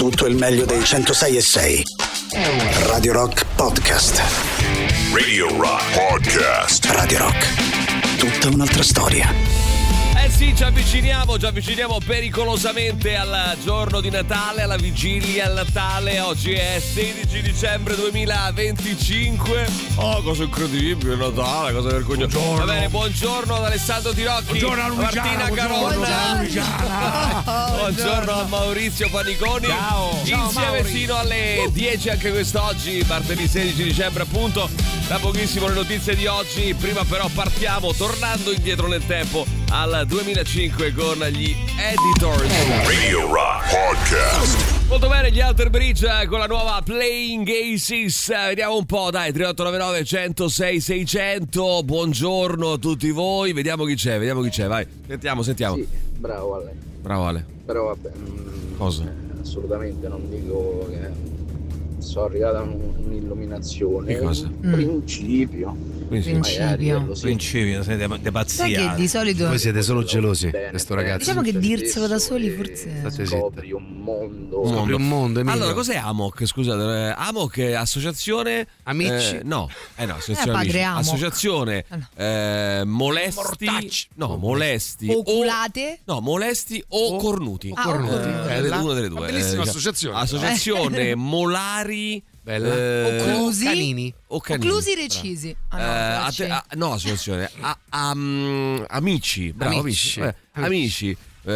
Tutto il meglio dei 106.6. Radio Rock Podcast. Radio Rock Podcast. Radio Rock. Tutta un'altra storia. Sì, ci avviciniamo pericolosamente al giorno di Natale, alla vigilia al Natale. Oggi è 16 dicembre 2025. Oh, cosa incredibile, Natale, cosa vergognosa. Va bene, buongiorno ad Alessandro Tirocchi, buongiorno a Luciana, Martina Caronna. Buongiorno a Maurizio Paniconi. Ciao Insieme Mauri. fino alle 10 anche quest'oggi, martedì 16 dicembre appunto. Da pochissimo le notizie di oggi. Prima però partiamo tornando indietro nel tempo al 2005 con gli Editors. Radio Rock Podcast. Molto bene, gli Alter Bridge con la nuova Playing Aces. Vediamo un po', dai, 3899 106 600. Buongiorno a tutti voi. Vediamo chi c'è, vai. Sentiamo. Sì, bravo Ale. Bravo Ale. Però vabbè, Cosa? assolutamente non dico che sono arrivata a un'illuminazione. Che cosa? Principio. Principio. Principio, siete Sai pazzia. che di solito Voi siete solo gelosi, Bene, questo ragazzo. diciamo che dirselo da soli forse State Scopri un mondo. Scopri un mondo, Emilio. Allora, cos'è AMOC? Scusate, AMOC è associazione Amici? no, associazione padre amici. Amok. Associazione molesti. Mortacci. No, molesti. oculate Molesti o cornuti. cornuti. Una delle due. Una bellissima associazione. Associazione molari. Bella. occlusi Canini. O canini. occlusi recisi. No, associazione. Amici. Bravo, amici. Amici.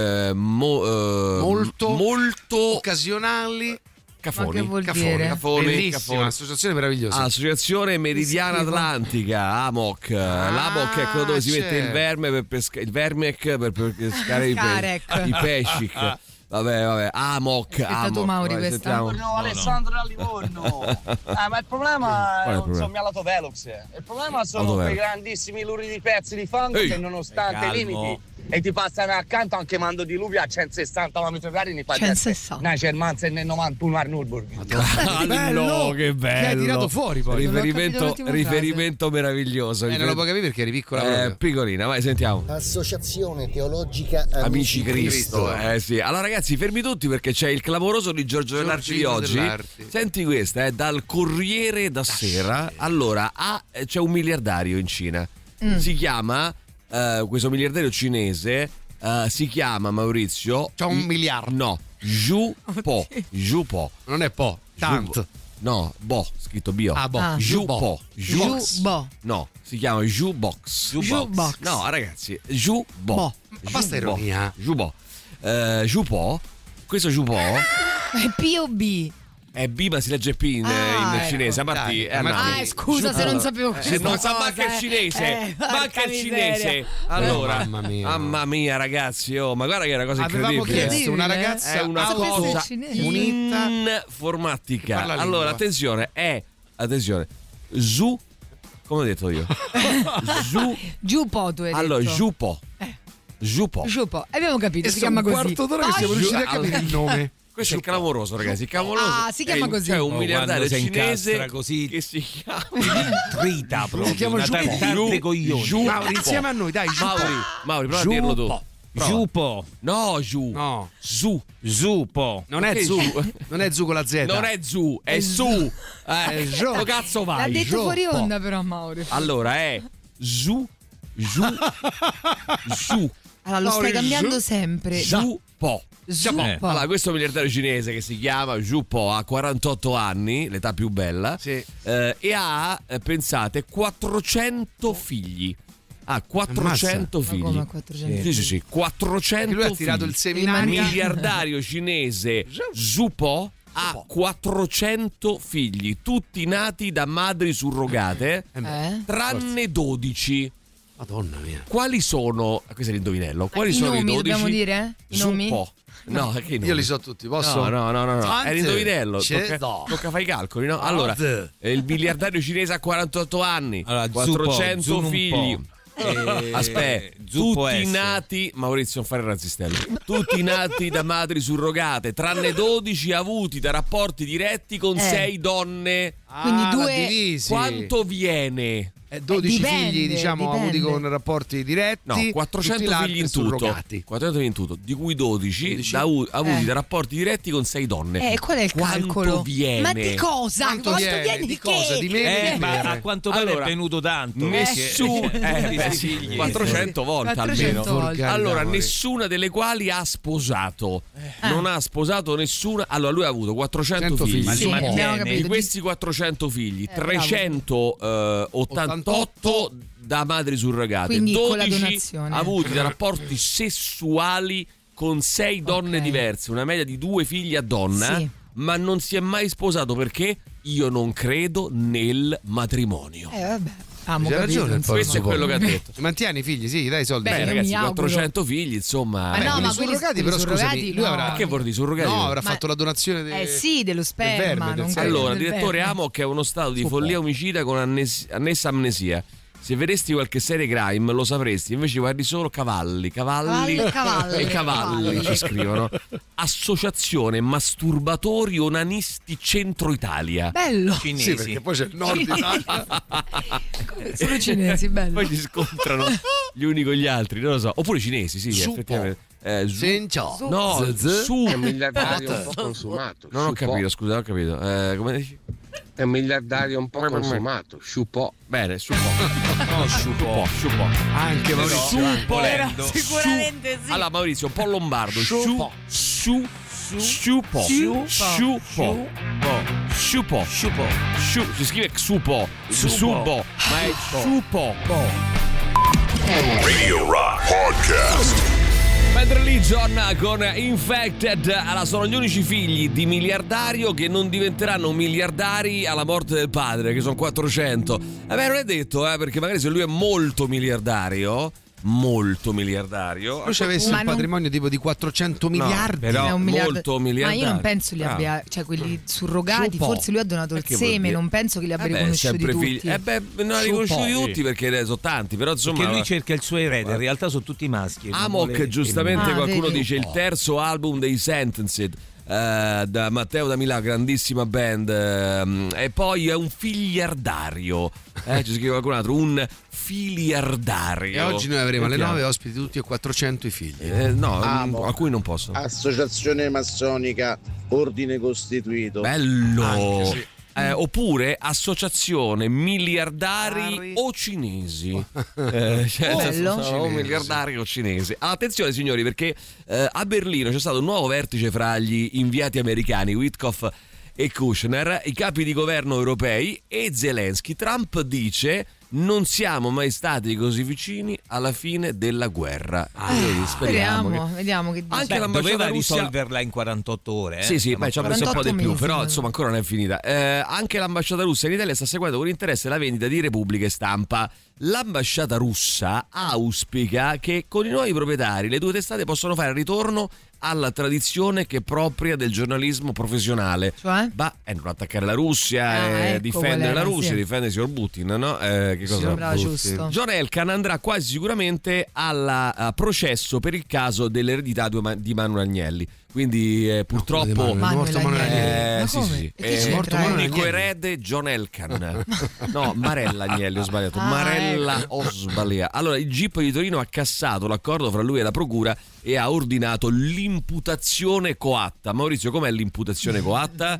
Molto Occasionali. Ma che vuol dire? Bellissima, associazione meravigliosa. Associazione Meridiana Atlantica, AMOC. L'AMOC è quello dove si mette il verme per pescare, il vermec per pescare i pesci. Vabbè, AMOC. Tu, Mauri, Vai, questa. sentiamo. No, Alessandro da Livorno. Ma il problema Qual è il non problema? sono mia lato Velox. Il problema sono Autovelox. quei grandissimi luridi pezzi di fango Ehi, che nonostante calmo. i limiti e ti passano accanto anche mando diluvio a 160 km/h ne fai 160. Una Cermanza nel 91 al Nürburgring. Bello, che bello. Che hai tirato fuori poi. Non ho capito l'ultima Riferimento meraviglioso. Non lo puoi capire perché eri piccola proprio. Piccolina, vai, sentiamo. Associazione Teologica Amici Cristo. Sì. Allora ragazzi, fermi tutti perché c'è il clamoroso di Giorgio Dell'Arti di oggi. Dell'Arti. Senti questa, dal Corriere da Sera. Allora, c'è un miliardario in Cina. Si chiama questo miliardario cinese si chiama Maurizio. C'ha un miliardo. No, Zhu Po. Non è po'. Tant. No, Bo, scritto Bio. Ah. Zhu Po. Jubo. No, si chiama Jubox. Jubox. No, ragazzi, Jubo. Basta ironia. Jubo. Jupo. Questo Jupo È P.O.B. è B, ma si legge P in cinese. Dai, Scusa se non sapevo Se non sa cosa, manca il cinese, manca il cinese. Allora, mamma mia, ragazzi, ma guarda che è una cosa Avevamo incredibile. chiesto una Incredibile, ragazza È una Sapessi cosa il cinese. unita. informatica. Parla Allora, lingua. attenzione, Zu, come ho detto io? Jupo, tu hai Allora, detto. Jupo. Jupo. Jupo. Abbiamo capito, si Adesso chiama un così. quarto d'ora che siamo Poi- riusciti a capire il nome. Questo è il clamoroso, ragazzi. Il clamoroso. Si chiama così. C'è un miliardario quando si cinese incastra così. che si chiama Trita proprio. Si chiama una Giupo. tante coglioni. Giupo. Mauri, insieme a noi, dai. Mauri, prova a dirlo tu. Prova. Giupo. No, Giù. No. Zu. Zupo. Non è Perché Zu. Giù? Non è Zu con la Z. Non è Zu, è Su. Gio. Dove cazzo L'ha vai? detto Giù. fuori onda però, Mauri. Allora è Zu. Zu. Allora, lo stai cambiando sempre. Zhu Po. Zupo. Allora, questo miliardario cinese che si chiama Zhu Po ha 48 anni, l'età più bella, Sì. e ha, pensate, 400 figli. Ha 400 Ma figli. come 400? Sì, 400 Lui ha tirato figli. il seminario. Miliardario cinese Zhu Po ha 400 figli, tutti nati da madri surrogate, tranne 12. Madonna mia. Quali sono? Questo è l'indovinello. Quali sono i nomi 12? dobbiamo dire? I nomi? Zhu Po. No, che nomi? Io li so tutti, posso? No. Tante. È l'indovinello. C'è- Tocca fare i calcoli, no? Allora, il miliardario cinese ha 48 anni, Allora, 400 Zupo, Zoom un figli. po'. Aspetta, Zupo tutti S. nati, Maurizio, non fare il razzistello. Tutti nati da madri surrogate, tranne 12 avuti da rapporti diretti con 6 donne. Quindi Ah, due- l'ha divisi. Quanto viene? 12 Dipende, figli, diciamo, avuti dipende. con rapporti diretti. No, 400 tutti figli in tutto. surrogati. 400 figli in tutto, di cui 12 avuti da rapporti diretti con 6 donne. Qual è il Quanto calcolo? viene? Ma di cosa? Quanto Quanto viene? Di cosa? che? Di meno? Ma a quanto pare Allora, è venuto tanto. Nessuno, Figli. 400 volte 400 almeno. volte. Allora, Amore. nessuna delle quali ha sposato. Non ha sposato nessuna. Allora, lui ha avuto 400 figli. Ma Sì, li abbiamo mantiene? capito. Di questi 400 figli, bravo. 388 da madri surrogate, Quindi con la 12 donazione. avuti da rapporti sessuali con 6 donne Ok. diverse, una media di 2 figli a donna, Sì. ma non si è mai sposato perché io non credo nel matrimonio. Vabbè. Amo C'ha capito, ragione il insomma. Questo è quello che ha detto. Mantieni i figli, sì, dai i soldi. Beh, Beh, io ragazzi, mi auguro. 400 figli, insomma. Ma no, quelli ma quelli surrogati, però surrogati scusami, lui no. avrà. Che vuol dire surrogati? No, avrà Ma- fatto la donazione Sì, dello sperma. verme, del non sperma. credo Allora, del direttore verme. Amok è uno stato di follia omicida con annessa amnesia. Se vedesti qualche serie crime lo sapresti, invece guardi solo cavalli Cavalli. ci scrivono. Associazione masturbatori onanisti Centro Italia. Bello. Cinesi. Sì, perché poi c'è il nord Italia. Sono cinesi, bello. Poi si scontrano gli uni con gli altri, non lo so. Oppure cinesi, sì, Supo. effettivamente. Sencio. No, su. È un miliardario un po' consumato. Non ho Sciupò. capito, scusa, non ho capito. Come dici? È un miliardario un po' consumato. Sciupò. Bene, su No, su po'. Anche Maurizio. Volendo. Sicuramente sì. Allora, Maurizio, un po' lombardo. Sciupo. Sciupo. Si scrive Xupo. Subo. Ma è Sciupo. Radio Rock Podcast. Bad Religion con Infected. Allora, sono gli unici figli di miliardario che non diventeranno miliardari alla morte del padre, che sono 400. Vabbè, non è detto, perché magari se lui è molto miliardario, Lui ci avesse Ma un non- patrimonio tipo di 400 miliardi. però È un miliardo. molto miliardario. Ma io non penso li abbia, cioè quelli surrogati, Sciupò. forse lui ha donato il Che vuol seme, dire? non penso che li abbia riconosciuti sempre tutti. figli. Non ha riconosciuti Sciupò. tutti perché sono tanti, però insomma. Perché lui cerca il suo erede, in realtà sono tutti maschi. non Amok, vuole- giustamente Ah, qualcuno vedi. dice il terzo album dei Sentenced. Da Matteo da Milano, grandissima band, e poi è un filiardario, ci scrive qualcun altro, un filiardario. E oggi noi avremo alle Sentiamo. 9 ospiti tutti e 400 i figli. No, Amo. alcuni non possono. Associazione massonica, ordine costituito. Bello. Anche sì. Oppure associazione miliardari o cinesi. Bello. O miliardari o cinesi. Attenzione signori, perché a Berlino c'è stato un nuovo vertice fra gli inviati americani, Witkoff e Kushner, i capi di governo europei e Zelensky. Trump dice: non siamo mai stati così vicini alla fine della guerra. Speriamo Vediamo che dice. Anche Beh, l'ambasciata doveva russia- risolverla in 48 ore. Sì, sì, beh, ci ha messo un po' di 48 più, mesi, però no? insomma ancora non è finita. Anche l'ambasciata russa in Italia sta seguendo con interesse la vendita di Repubblica e Stampa. L'ambasciata russa auspica che con i nuovi proprietari le due testate possano fare ritorno alla tradizione che è propria del giornalismo professionale. Cioè? Non attaccare la Russia, Ecco difendere qual la era, Russia, sì. difendere il signor Putin, no? Che cosa? Sembrava giusto. John Elkann andrà quasi sicuramente al processo per il caso dell'eredità di Manuel Agnelli. Quindi purtroppo È morto Manuel Agnelli. Ma sì, come? sì. E che È c'entra? morto Manuel l'unico Agnelli. erede John Elkann. No, Marella Agnelli, ho sbagliato. Marella, ecco. ho sbagliato. Allora, il GIP di Torino ha cassato l'accordo fra lui e la procura e ha ordinato l'imputazione coatta. Maurizio, com'è l'imputazione coatta?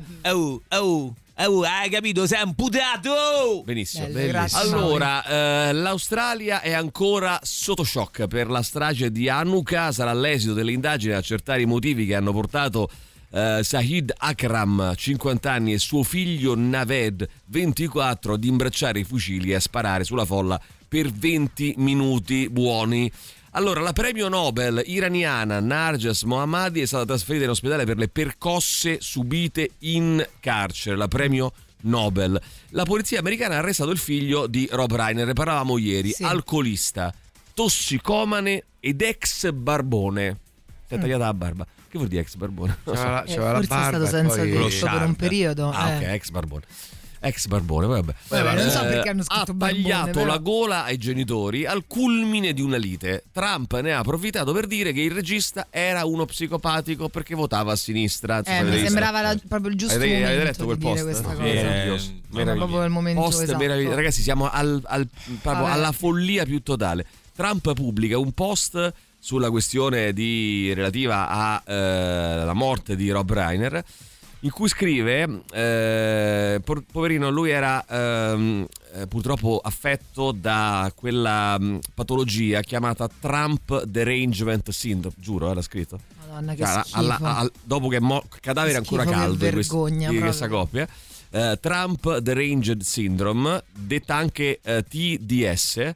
Hai capito? Sei imputato! Benissimo. Bello, grazie. Allora, l'Australia è ancora sotto shock per la strage di Hanukkah. Sarà l'esito delle indagini ad accertare i motivi che hanno portato Sahid Akram, 50 anni, e suo figlio Naved, 24, ad imbracciare i fucili e a sparare sulla folla per 20 minuti buoni. Allora, la premio Nobel iraniana Narges Mohammadi è stata trasferita in ospedale per le percosse subite in carcere. La premio Nobel. La polizia americana ha arrestato il figlio di Rob Reiner, ne parlavamo ieri, Sì. alcolista, tossicomane ed ex barbone. Si è tagliata la barba. Che vuol dire ex barbone? Non lo so. C'aveva la Forse è barba stato e senza poi- tutto per un periodo. Ah, ok, ex barbone. Ex barbone, vabbè. Non so perché hanno scritto ha barbone, tagliato però. la gola ai genitori al culmine di una lite. Trump ne ha approfittato per dire che il regista era uno psicopatico perché votava a sinistra. Mi sembrava proprio il giusto avete momento letto quel di dire post? questa cosa. Meraviglioso. Era proprio il momento Post esatto. meraviglioso. Ragazzi, siamo proprio alla follia più totale. Trump pubblica un post sulla questione relativa alla morte di Rob Reiner, in cui scrive poverino, lui era purtroppo affetto da quella patologia chiamata Trump Derangement Syndrome, giuro, era scritto. Madonna, che schifo. Dopo che cadavere ancora Schifo, caldo che vergogna, di questa coppia. Trump Deranged Syndrome, detta anche TDS.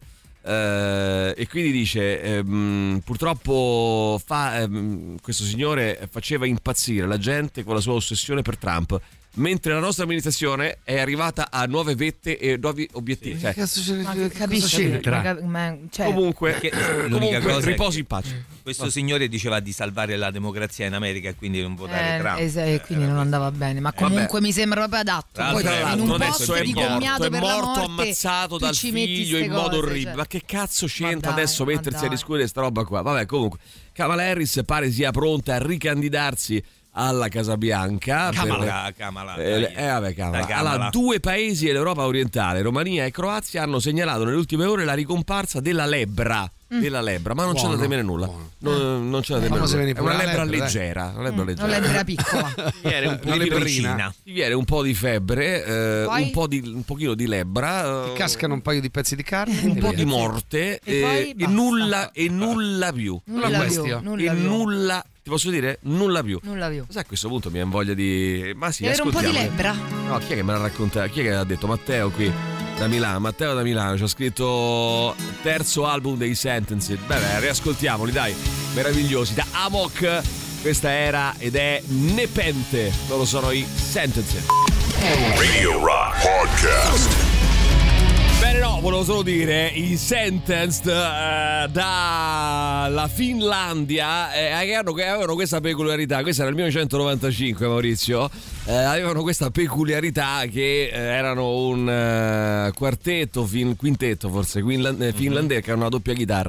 E quindi dice purtroppo questo signore faceva impazzire la gente con la sua ossessione per Trump, mentre la nostra amministrazione è arrivata a nuove vette e nuovi obiettivi. Che cazzo Capisci? Comunque cosa riposi in pace. Questo signore diceva di salvare la democrazia in America e quindi non votare Trump. E quindi non andava bene, ma comunque mi sembra proprio adatto. Poi tra l'altro in un adesso posto di commiato è per la morto morte, ammazzato tu dal ci metti figlio ste in modo cose, orribile. cioè. Ma che cazzo c'entra Ma dai, adesso mettersi a dai. discutere sta roba qua? Vabbè, comunque Kamala Harris pare sia pronta a ricandidarsi alla Casa Bianca. Kamala. Allora, 2 paesi e l'Europa orientale, Romania e Croazia, hanno segnalato nelle ultime ore la ricomparsa della lebbra. Della lebbra, ma non c'è da temere nulla. Non c'è da temere nulla. È una lebbra leggera. Una lebbra piccola. Ti viene un po' di febbre, un pochino di lebbra, ti cascano un paio di pezzi di carne, un po' di morte e nulla più. Nulla. Ti posso dire? Nulla più. Nulla più. Sai, a questo punto mi ha voglia di. Ma sì, avere un po' di lebbra. No, chi è che me l'ha raccontato? Chi è che ha detto? Matteo qui da Milano. Matteo da Milano ci ha scritto terzo album dei Sentenced. Beh, riascoltiamoli, dai. Meravigliosi. Da Amok. Questa era ed è Nepente. Loro sono i Sentenced. Radio Rock Podcast. Bene, no, volevo solo dire, i Sentenced dalla Finlandia che avevano questa peculiarità. Questa era il 1995, Maurizio. Avevano questa peculiarità che erano un quintetto forse finlandese, che era una doppia chitarra.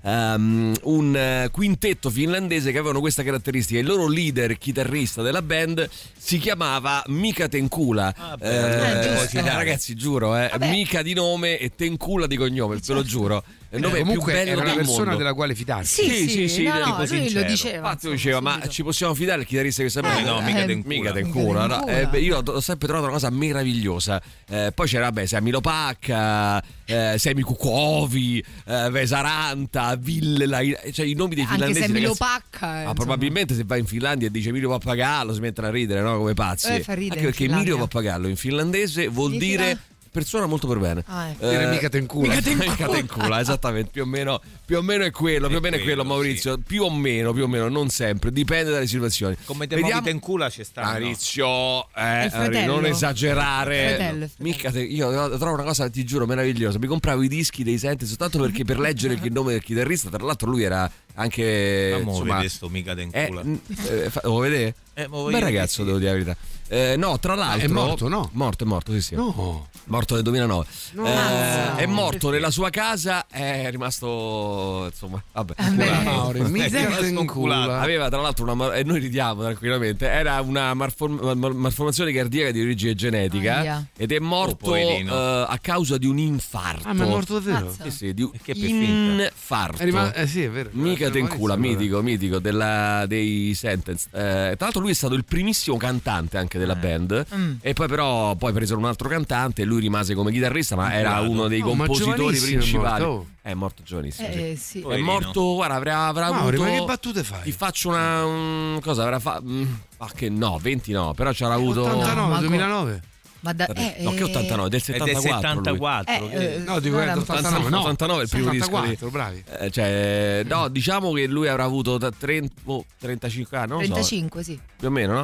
Un quintetto finlandese che avevano questa caratteristica. Il loro leader chitarrista della band si chiamava Mika Tenkula. Ragazzi, giuro, Mika di nome e Tenkula di cognome, ve lo giuro. Il nome comunque più bello era una del persona mondo. della quale fidarsi. Sì, no, lui lo diceva. Infatti lo diceva, ma ci possiamo fidare il chitarrista che sapeva? No, Mika Tenkula. No? Io ho sempre trovato una cosa meravigliosa. Poi c'era Sami Lopacca, Semi Kukovi, Vesaranta, Ville, cioè i nomi dei finlandesi. Anche Semi Lopacca. Ma probabilmente se vai in Finlandia e dice Emilio Pappagallo si mettono a ridere, no? Come pazzi. Fa ridere. Anche perché Emilio Pappagallo in finlandese vuol dire persona molto per bene. Mica Tenkula. Mica Tenkula, esattamente, più o meno è quello, Maurizio, sì. più o meno, non sempre, dipende dalle situazioni. Come te muovi Tenkula ci sta. Maurizio, non esagerare. Io trovo una cosa, ti giuro, meravigliosa. Mi compravo i dischi dei Sentenced soltanto perché per leggere il nome del chitarrista, tra l'altro lui era anche sto Mika Tenkula. Lo vedete? Bel ragazzo, devo dire la verità. No, tra l'altro è morto, no? Morto, sì. No. Morto nel 2009. No. È morto nella sua casa, è rimasto, insomma, vabbè. Aveva tra l'altro e noi ridiamo tranquillamente, era una malformazione cardiaca di origine genetica ed è morto a causa di un infarto. Ma è morto davvero? Sì, di un infarto. Sì, è vero. Mika Tenkula, mitico dei Sentenced. Tra l'altro lui è stato il primissimo cantante anche della band e poi però presero un altro cantante e lui rimase come chitarrista, ma era uno dei compositori principali. È morto giovanissimo. Sì. È morto, guarda, avrà avuto. Ma che battute fai? Ti faccio cosa avrà fatto? Che no, 20 no, però c'era avuto 89, 2009. Ma no, che 89, del 74. No, dico 89 è il primo disco. Bravi. No, diciamo che lui avrà avuto 35 anni, non 35, sì. Più o meno, no?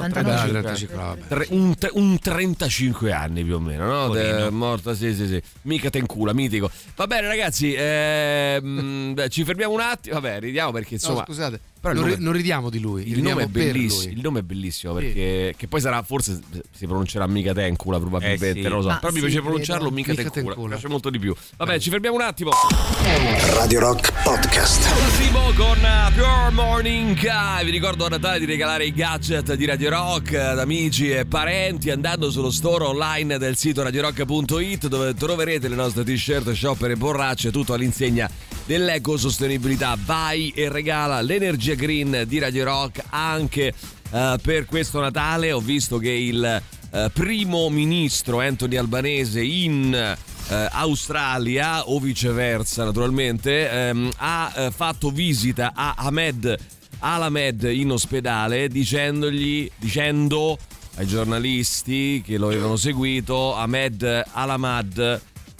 35 anni più o meno, no? Morto, sì. Mika Tenkula, mitico. Va bene, ragazzi, ci fermiamo un attimo. Vabbè, ridiamo perché insomma. No, scusate. Però non ridiamo di lui. Il nome è bellissimo. Il nome è bellissimo perché che poi sarà, forse si pronuncerà Micatencula probabilmente, sì. non lo so. Ma Però mi sì, piace pronunciarlo credo. Micatencula. Mi piace molto di più. Vabbè, ci fermiamo un attimo. Radio Rock Podcast. Simo con Pure Morning. Vi ricordo a Natale di regalare i gadget di Radio Rock ad amici e parenti andando sullo store online del sito radiorock.it, dove troverete le nostre t-shirt, shopper e borracce, tutto all'insegna dell'ecosostenibilità. Vai e regala l'energia green di Radio Rock anche per questo Natale. Ho visto che il primo ministro Anthony Albanese in Australia, o viceversa naturalmente, ha fatto visita a Ahmed Al-Ahmed in ospedale dicendo ai giornalisti che lo avevano seguito Ahmed Al-Ahmed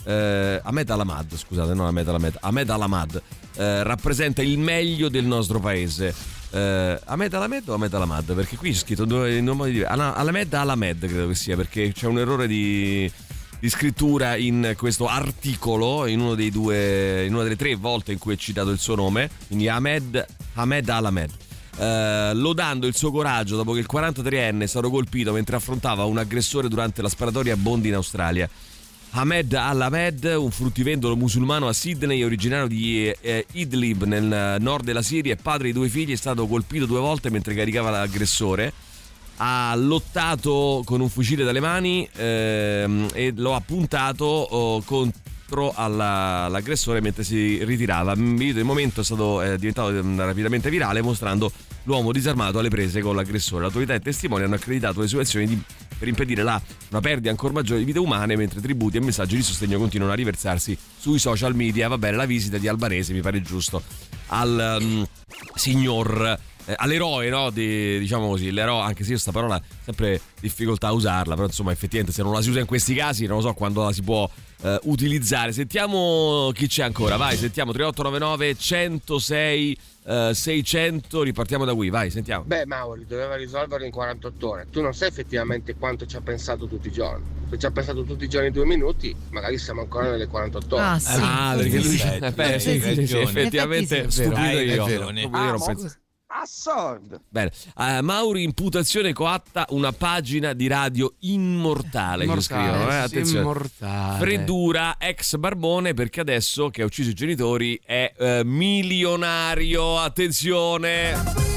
rappresenta il meglio del nostro paese. Ahmed Al-Ahmed o Ahmed Al-Ahmed? Perché qui c'è scritto in due modi diversi. Al-Ahmed credo che sia, perché c'è un errore di scrittura in questo articolo, in una delle 3 volte in cui è citato il suo nome, quindi Ahmed Al-Ahmed. Lodando il suo coraggio dopo che il 43enne è stato colpito mentre affrontava un aggressore durante la sparatoria a Bondi in Australia. Ahmed Al-Ahmed, un fruttivendolo musulmano a Sydney, originario di Idlib nel nord della Siria e padre di 2 figli, è stato colpito 2 volte mentre caricava l'aggressore. Ha lottato con un fucile dalle mani e lo ha puntato contro all'aggressore mentre si ritirava. Il video del momento è stato diventato rapidamente virale, mostrando l'uomo disarmato alle prese con l'aggressore. L'autorità e i testimoni hanno accreditato le sue azioni per impedire una perdita ancora maggiore di vite umane, mentre tributi e messaggi di sostegno continuano a riversarsi sui social media. Va bene, la visita di Albanese mi pare giusto al signor all'eroe, no? Diciamo così, l'eroe, anche se io sta parola sempre difficoltà a usarla, però insomma effettivamente se non la si usa in questi casi non lo so quando la si può utilizzare. Sentiamo chi c'è ancora, vai, sentiamo 3899 106 600, ripartiamo da qui, vai, sentiamo. Beh, Mauri doveva risolverlo in 48 ore. Tu non sai effettivamente quanto ci ha pensato tutti i giorni. Se ci ha pensato tutti i giorni 2 minuti, magari siamo ancora nelle 48 ore. Ah, sì. Perché lui sì, effettivamente stupito io. Assurdo. Bene, Mauri, imputazione coatta, una pagina di radio immortale che scrivono, attenzione. Immortale. Freddura, ex barbone, perché adesso che ha ucciso i genitori è milionario, attenzione.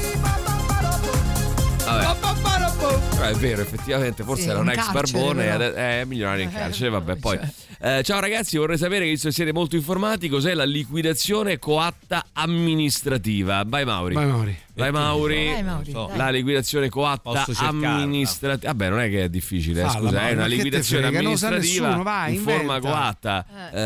Però è vero, effettivamente, forse sì, era un ex carcere, barbone, però. è milionario in carcere, vabbè, poi. Ciao ragazzi, vorrei sapere, che visto che siete molto informati, cos'è la liquidazione coatta amministrativa? Vai Mauri. Vai Mauri. La liquidazione coatta amministrativa. Vabbè, non è che è difficile, scusa, è una liquidazione amministrativa in forma coatta.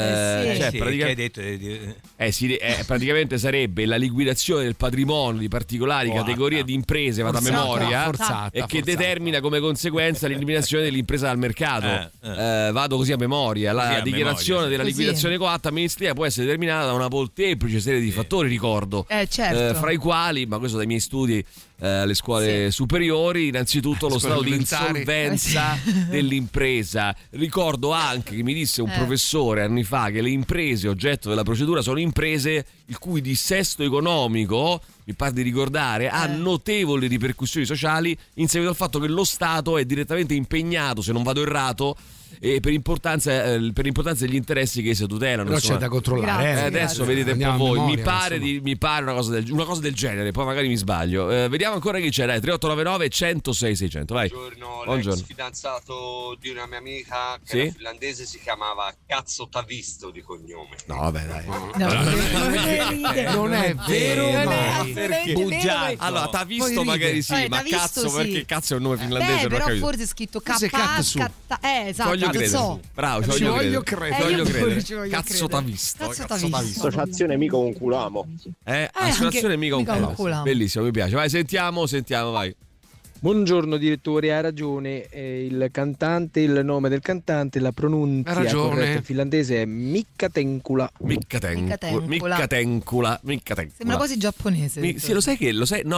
Praticamente sarebbe la liquidazione del patrimonio di particolari categorie di imprese, vado a memoria, e che determina come conseguenza l'eliminazione dell'impresa dal mercato. Vado così a memoria. La dichiarazione della liquidazione coatta amministrativa può essere determinata da una molteplice serie di fattori, ricordo, certo. fra i quali, ma questo dai miei studi alle scuole superiori, innanzitutto lo stato di insolvenza dell'impresa. Ricordo anche che mi disse un professore anni fa che le imprese oggetto della procedura sono imprese il cui dissesto economico, mi pare di ricordare, ha notevoli ripercussioni sociali in seguito al fatto che lo Stato è direttamente impegnato, se non vado errato, e per importanza degli interessi che si tutelano. Però c'è da controllare. Adesso vedete un po' voi. Mi pare una cosa del genere, poi magari mi sbaglio. Vediamo ancora chi c'è, dai, 3899 106 600, vai. Buongiorno. L'ex fidanzato di una mia amica che era finlandese si chiamava Cazzo Tavisto di cognome. No, vabbè, dai. Non è vero, bugiato. Allora, Tavisto magari sì, ma cazzo, perché cazzo è un nome finlandese? Però forse è scritto K. Esatto. Bravo, ci voglio credere. Cazzo t'ha visto. Associazione mica un culamo. Associazione mica un culamo. Bellissimo, mi piace. Vai, sentiamo, vai. Buongiorno direttore, ha ragione, il cantante, il nome del cantante, la pronuncia corretta in finlandese è Micatencula. Micatencula. Sembra quasi giapponese. Sì, lo sai che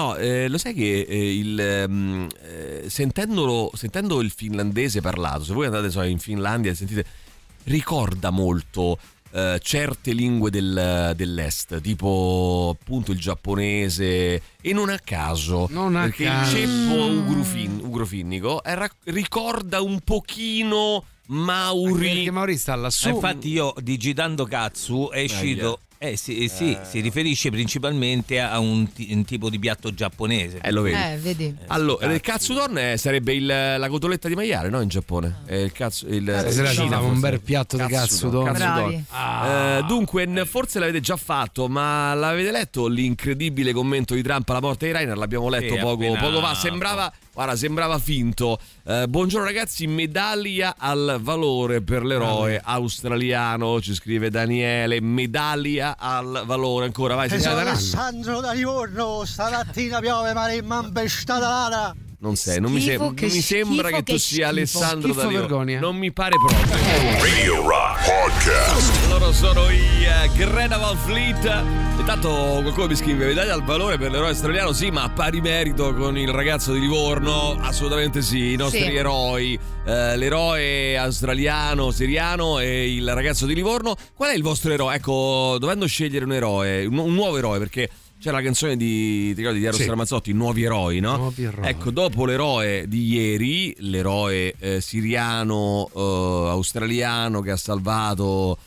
sentendo il finlandese parlato, se voi andate in Finlandia e sentite, ricorda molto certe lingue dell'est, tipo appunto il giapponese, e non a caso, perché il ceppo ugrofinnico ricorda un pochino Mauri. Perché Mauri sta lassù. Infatti io digitando Katsu è uscito. Si riferisce principalmente a un tipo di piatto giapponese. Lo vedi. Vedi. Allora, il katsudon sarebbe la cotoletta di maiale, no? In Giappone. Il un bel piatto di katsudon. Dunque, forse l'avete già fatto, ma l'avete letto l'incredibile commento di Trump alla morte di Rainer? L'abbiamo letto poco fa. Sembrava finto. Buongiorno ragazzi, medaglia al valore per l'eroe australiano, ci scrive Daniele. Medaglia al valore, ancora vai. Sono Alessandro da Livorno, stamattina piove ma in mampestata. Non mi sembra che tu sia Alessandro da Livorno. Non mi pare proprio. Radio Rock Podcast. Loro sono i Greta Van Fleet. Intanto qualcuno mi scrive: medaglia al valore per l'eroe australiano? Sì, ma a pari merito con il ragazzo di Livorno? Assolutamente sì. I nostri eroi, l'eroe australiano siriano e il ragazzo di Livorno. Qual è il vostro eroe? Ecco, dovendo scegliere un eroe, un nuovo eroe, perché c'è la canzone di Eros Ramazzotti, Nuovi eroi, no? Nuovi eroi. Ecco, dopo l'eroe di ieri, l'eroe siriano australiano che ha salvato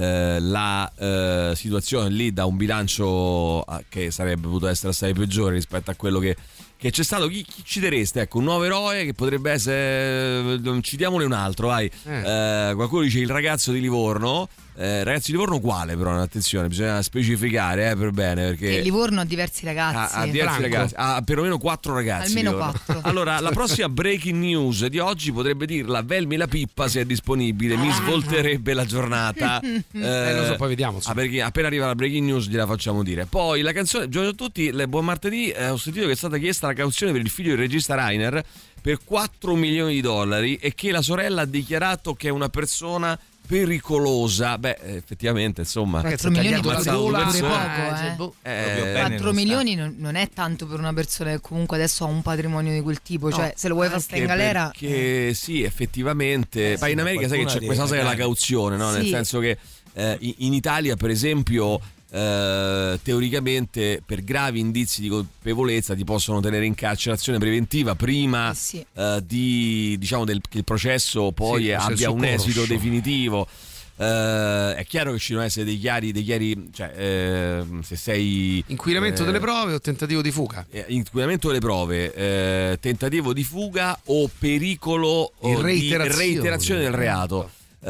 la situazione lì da un bilancio che sarebbe potuto essere assai peggiore rispetto a quello che c'è stato. Chi citereste? Ecco, un nuovo eroe che potrebbe essere, citiamone un altro, vai. Qualcuno dice il ragazzo di Livorno. Ragazzi di Livorno quale però? Attenzione, bisogna specificare per bene, perché Livorno ha diversi ragazzi. Ha diversi ragazzi, ha perlomeno 4 ragazzi. Almeno 4. Allora, la prossima breaking news di oggi potrebbe dirla Velmi la Pippa, se è disponibile, mi svolterebbe la giornata. Lo so, poi vediamo. Perché appena arriva la breaking news gliela facciamo dire. Poi la canzone, buongiorno a tutti, buon martedì. Ho sentito che è stata chiesta la cauzione per il figlio del regista Rainer per $4 milioni e che la sorella ha dichiarato che è una persona pericolosa. Beh, effettivamente, insomma, 4 milioni pure poco, 4 milioni non è tanto per una persona che comunque adesso ha un patrimonio di quel tipo, cioè se lo vuoi far stare in galera. Perché sì, effettivamente. Ma in America sai che c'è questa cosa della cauzione, no? Nel senso che in Italia, per esempio, teoricamente per gravi indizi di colpevolezza ti possono tenere in carcerazione preventiva prima di, diciamo, che il processo poi abbia un esito definitivo. È chiaro che ci devono essere dei chiari, cioè se sei inquinamento delle prove o tentativo di fuga. Inquinamento delle prove, tentativo di fuga o pericolo di reiterazione del reato.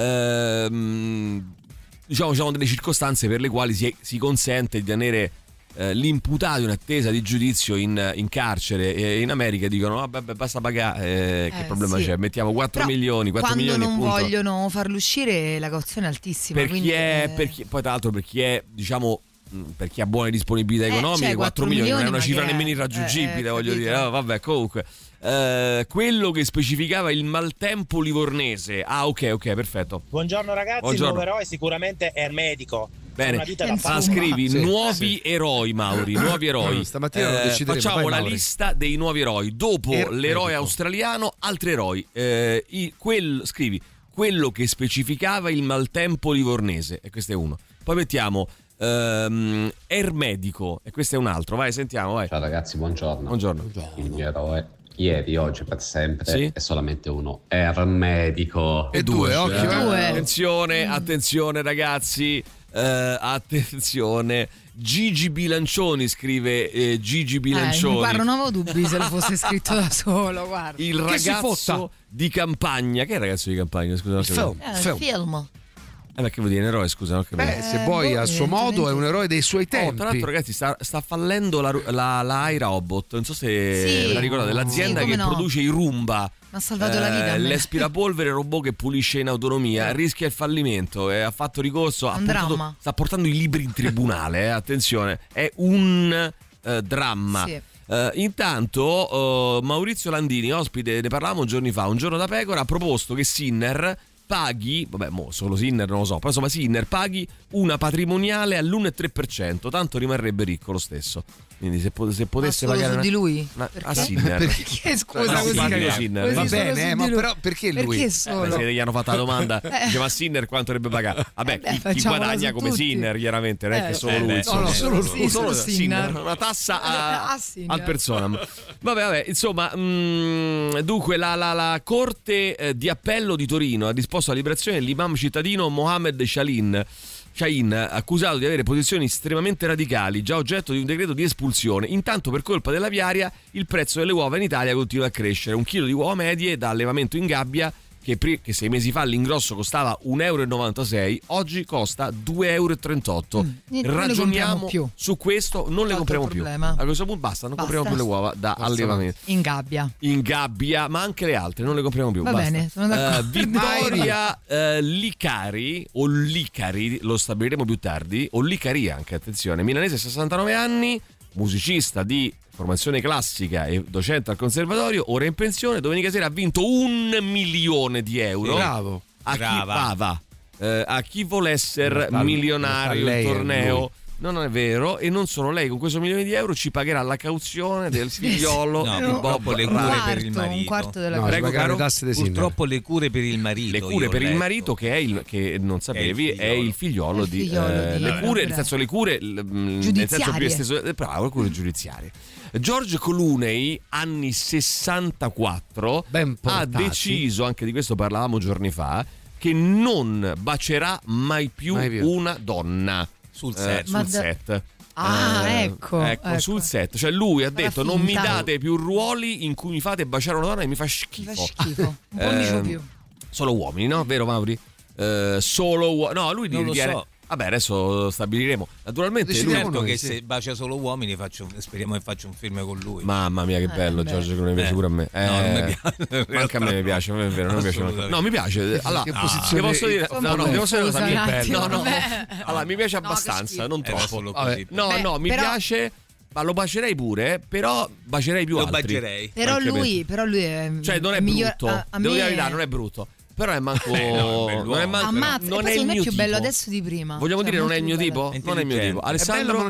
Diciamo delle circostanze per le quali si consente di tenere l'imputato in attesa di giudizio in carcere. In America dicono vabbè, basta pagare, che problema c'è, mettiamo 4 milioni, 4 milioni quando non appunto. Vogliono farlo uscire la cauzione è altissima, per chi poi tra l'altro per chi è, diciamo, per chi ha buone disponibilità economiche, 4 milioni non è una cifra nemmeno irraggiungibile, voglio dire. Vabbè, comunque quello che specificava il maltempo livornese. Ok, perfetto. Buongiorno ragazzi, il nuovo eroe sicuramente è il medico. Bene, scrivi nuovi eroi, Mauri, nuovi eroi. Stamattina lo decideremo. Facciamo la lista dei nuovi eroi. Dopo l'eroe australiano, altri eroi. Scrivi quello che specificava il maltempo livornese, e questo è uno. Poi mettiamo Ermedico, e questo è un altro. Vai, sentiamo, vai. Ciao ragazzi, buongiorno. Il mio eroe ieri, oggi, per sempre è solamente uno: Ermedico. E due, occhio. Attenzione ragazzi, attenzione. Gigi Bilancioni, scrive Gigi Bilancioni. Guarda, non avevo dubbi se lo fosse scritto da solo, guarda. Il ragazzo di campagna. Che è il ragazzo di campagna? Scusa, il film. Ma che vuol dire un eroe, scusa? Se vuoi, a suo modo è un eroe dei suoi tempi. Tra l'altro, ragazzi, sta fallendo la iRobot. Non so se ve la ricordate, l'azienda che produce i Roomba. Mi ha salvato la vita. L'aspirapolvere robot che pulisce in autonomia rischia il fallimento e ha fatto ricorso. Sta portando i libri in tribunale. Attenzione, è un dramma. Sì. Intanto Maurizio Landini, ospite, ne parlavamo giorni fa, Un giorno da pecora, ha proposto che Sinner paghi, solo Sinner non lo so, però insomma Sinner paghi una patrimoniale all'1,3%, tanto rimarrebbe ricco lo stesso. Quindi se potesse pagare su di lui? a Sinner. Perché scusa così? Sinner. Va bene, ma però perché lui? Perché solo? Perché gli hanno fatto la domanda, diceva Sinner quanto dovrebbe pagare? Vabbè, chi guadagna come tutti. Sinner, chiaramente, non è che solo lui. Solo Sinner. Una tassa al personam. Vabbè, insomma, dunque la Corte di Appello di Torino ha disposto la liberazione dell'imam cittadino Mohammed Shahin, accusato di avere posizioni estremamente radicali, già oggetto di un decreto di espulsione. Intanto, per colpa della viaria, il prezzo delle uova in Italia continua a crescere. Un chilo di uova medie da allevamento in gabbia, che 6 mesi fa all'ingrosso costava 1,96 €, oggi costa 2,38 €. Ragioniamo su questo, non le compriamo più. A questo punto basta, non compriamo più le uova da allevamento. In gabbia, ma anche le altre non le compriamo più. Va bene, sono d'accordo. Vittoria Licari, o Licari, lo stabiliremo più tardi, o Licari anche, attenzione, milanese, 69 anni, musicista di formazione classica e docente al conservatorio, ora in pensione. Domenica sera ha vinto 1 milione di euro. Bravo. A chi vuole essere milionario il torneo. No, non è vero, e non solo lei, con questo 1 milione di euro ci pagherà la cauzione del figliolo di Bob. Le cure per il marito. Un quarto della purtroppo le cure per il marito. Le cure per il marito, che non sapevi, è il figliolo di le cure, nel senso le cure nel senso più esteso, bravo, le cure giudiziarie. George Clooney, anni 64, ha deciso, anche di questo parlavamo giorni fa, che non bacerà mai più una donna sul set. Ecco, sul set. Cioè lui ha detto: non mi date più ruoli in cui mi fate baciare una donna, e mi fa schifo. Un po' mi più. Solo uomini, no? Vero, Mauri? Solo uomini. No, lui non lo so. Vabbè, adesso stabiliremo. Naturalmente certo che se bacia solo uomini speriamo che faccia un film con lui. Mamma mia, che bello, Giorgio, che non mi piace pure a me. No, non mi piace. Anche a me mi piace, non è vero, non mi piace. No, mi piace. Allora, che posso dire? Allora, mi piace abbastanza, non troppo. No, mi piace. Ma lo bacerei pure, però bacerei più altri. Lo bacerei. Però lui è, cioè non è brutto. Devo dire la verità, non è brutto. Però è manco non è il mio più bello adesso di prima. Vogliamo dire non è il mio tipo? Non è il mio tipo. Alessandro,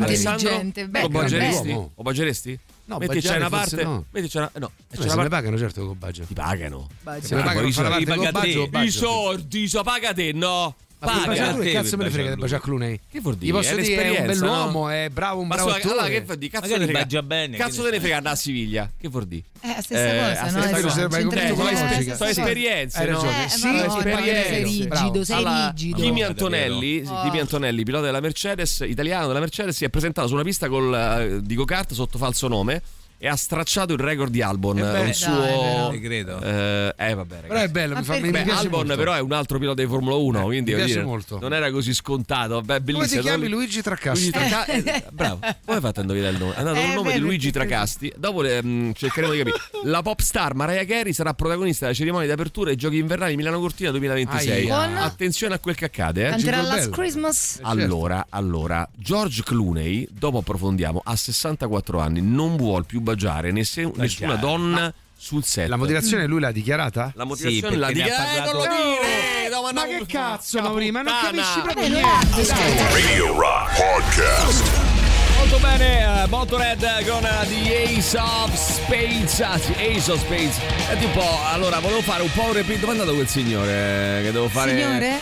lo baceresti? No, metti c'è una parte. No. Metti c'è una, no, c'è una mi pagano certo con Baggio. Ti pagano. Se mi pagano i soldi, so paga te, no? Paga che cazzo me ne frega del baciare Clooney? Che vuol dire? Gli posso dire è un bell'uomo, è bravo, un bravo attore. Allora che vuol dire? Cazzo te ne frega bene. Cazzo te ne frega andare a Siviglia? Che vuol dire? Stessa cosa, no? Sono esperienze, hai ragione. Sei rigido. Kimi Antonelli, pilota della Mercedes, italiano della Mercedes, si è presentato su una pista di go-kart sotto falso nome e ha stracciato il record di Albon, un suo credo. Vabbè, ragazzi. Però è bello, mi piace Albon molto. però è un altro pilota di Formula 1, quindi mi piace molto. Non era così scontato. Beh, bellissimo. Come ti chiami? Luigi Tracasti. Bravo. Come hai fatto a indovinare il nome? È andato il nome di Luigi Tracasti. Dopo cercheremo di capire. La pop star Mariah Carey sarà protagonista della cerimonia di apertura ai Giochi Invernali Milano Cortina 2026. Attenzione a quel che accade, Canterà Last Christmas. Allora, George Clooney, dopo approfondiamo, ha 64 anni, non vuol più baciare nessuna donna sul set. La motivazione lui l'ha dichiarata? La motivazione l'ha dichiarata. Non lo dire! Ma che cazzo, Mauri? Ma non capisci proprio niente. Radio Rock Podcast. Molto bene, Motorhead con The Ace of Spades. Ace of Spades. Senti un po', allora volevo fare un po' un repeat. Dove è andato quel signore? Che devo fare? Signore?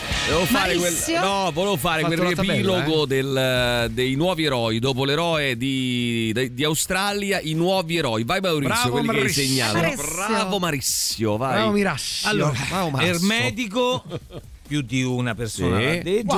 Volevo fare quel riepilogo dei nuovi eroi. Dopo l'eroe di Australia, i nuovi eroi. Vai Maurizio, bravo, quelli Marissio. che hai segnato. Bravo Marissio, vai. Bravo Mirassio. Allora, ermetico. Più di una persona l'ha detto.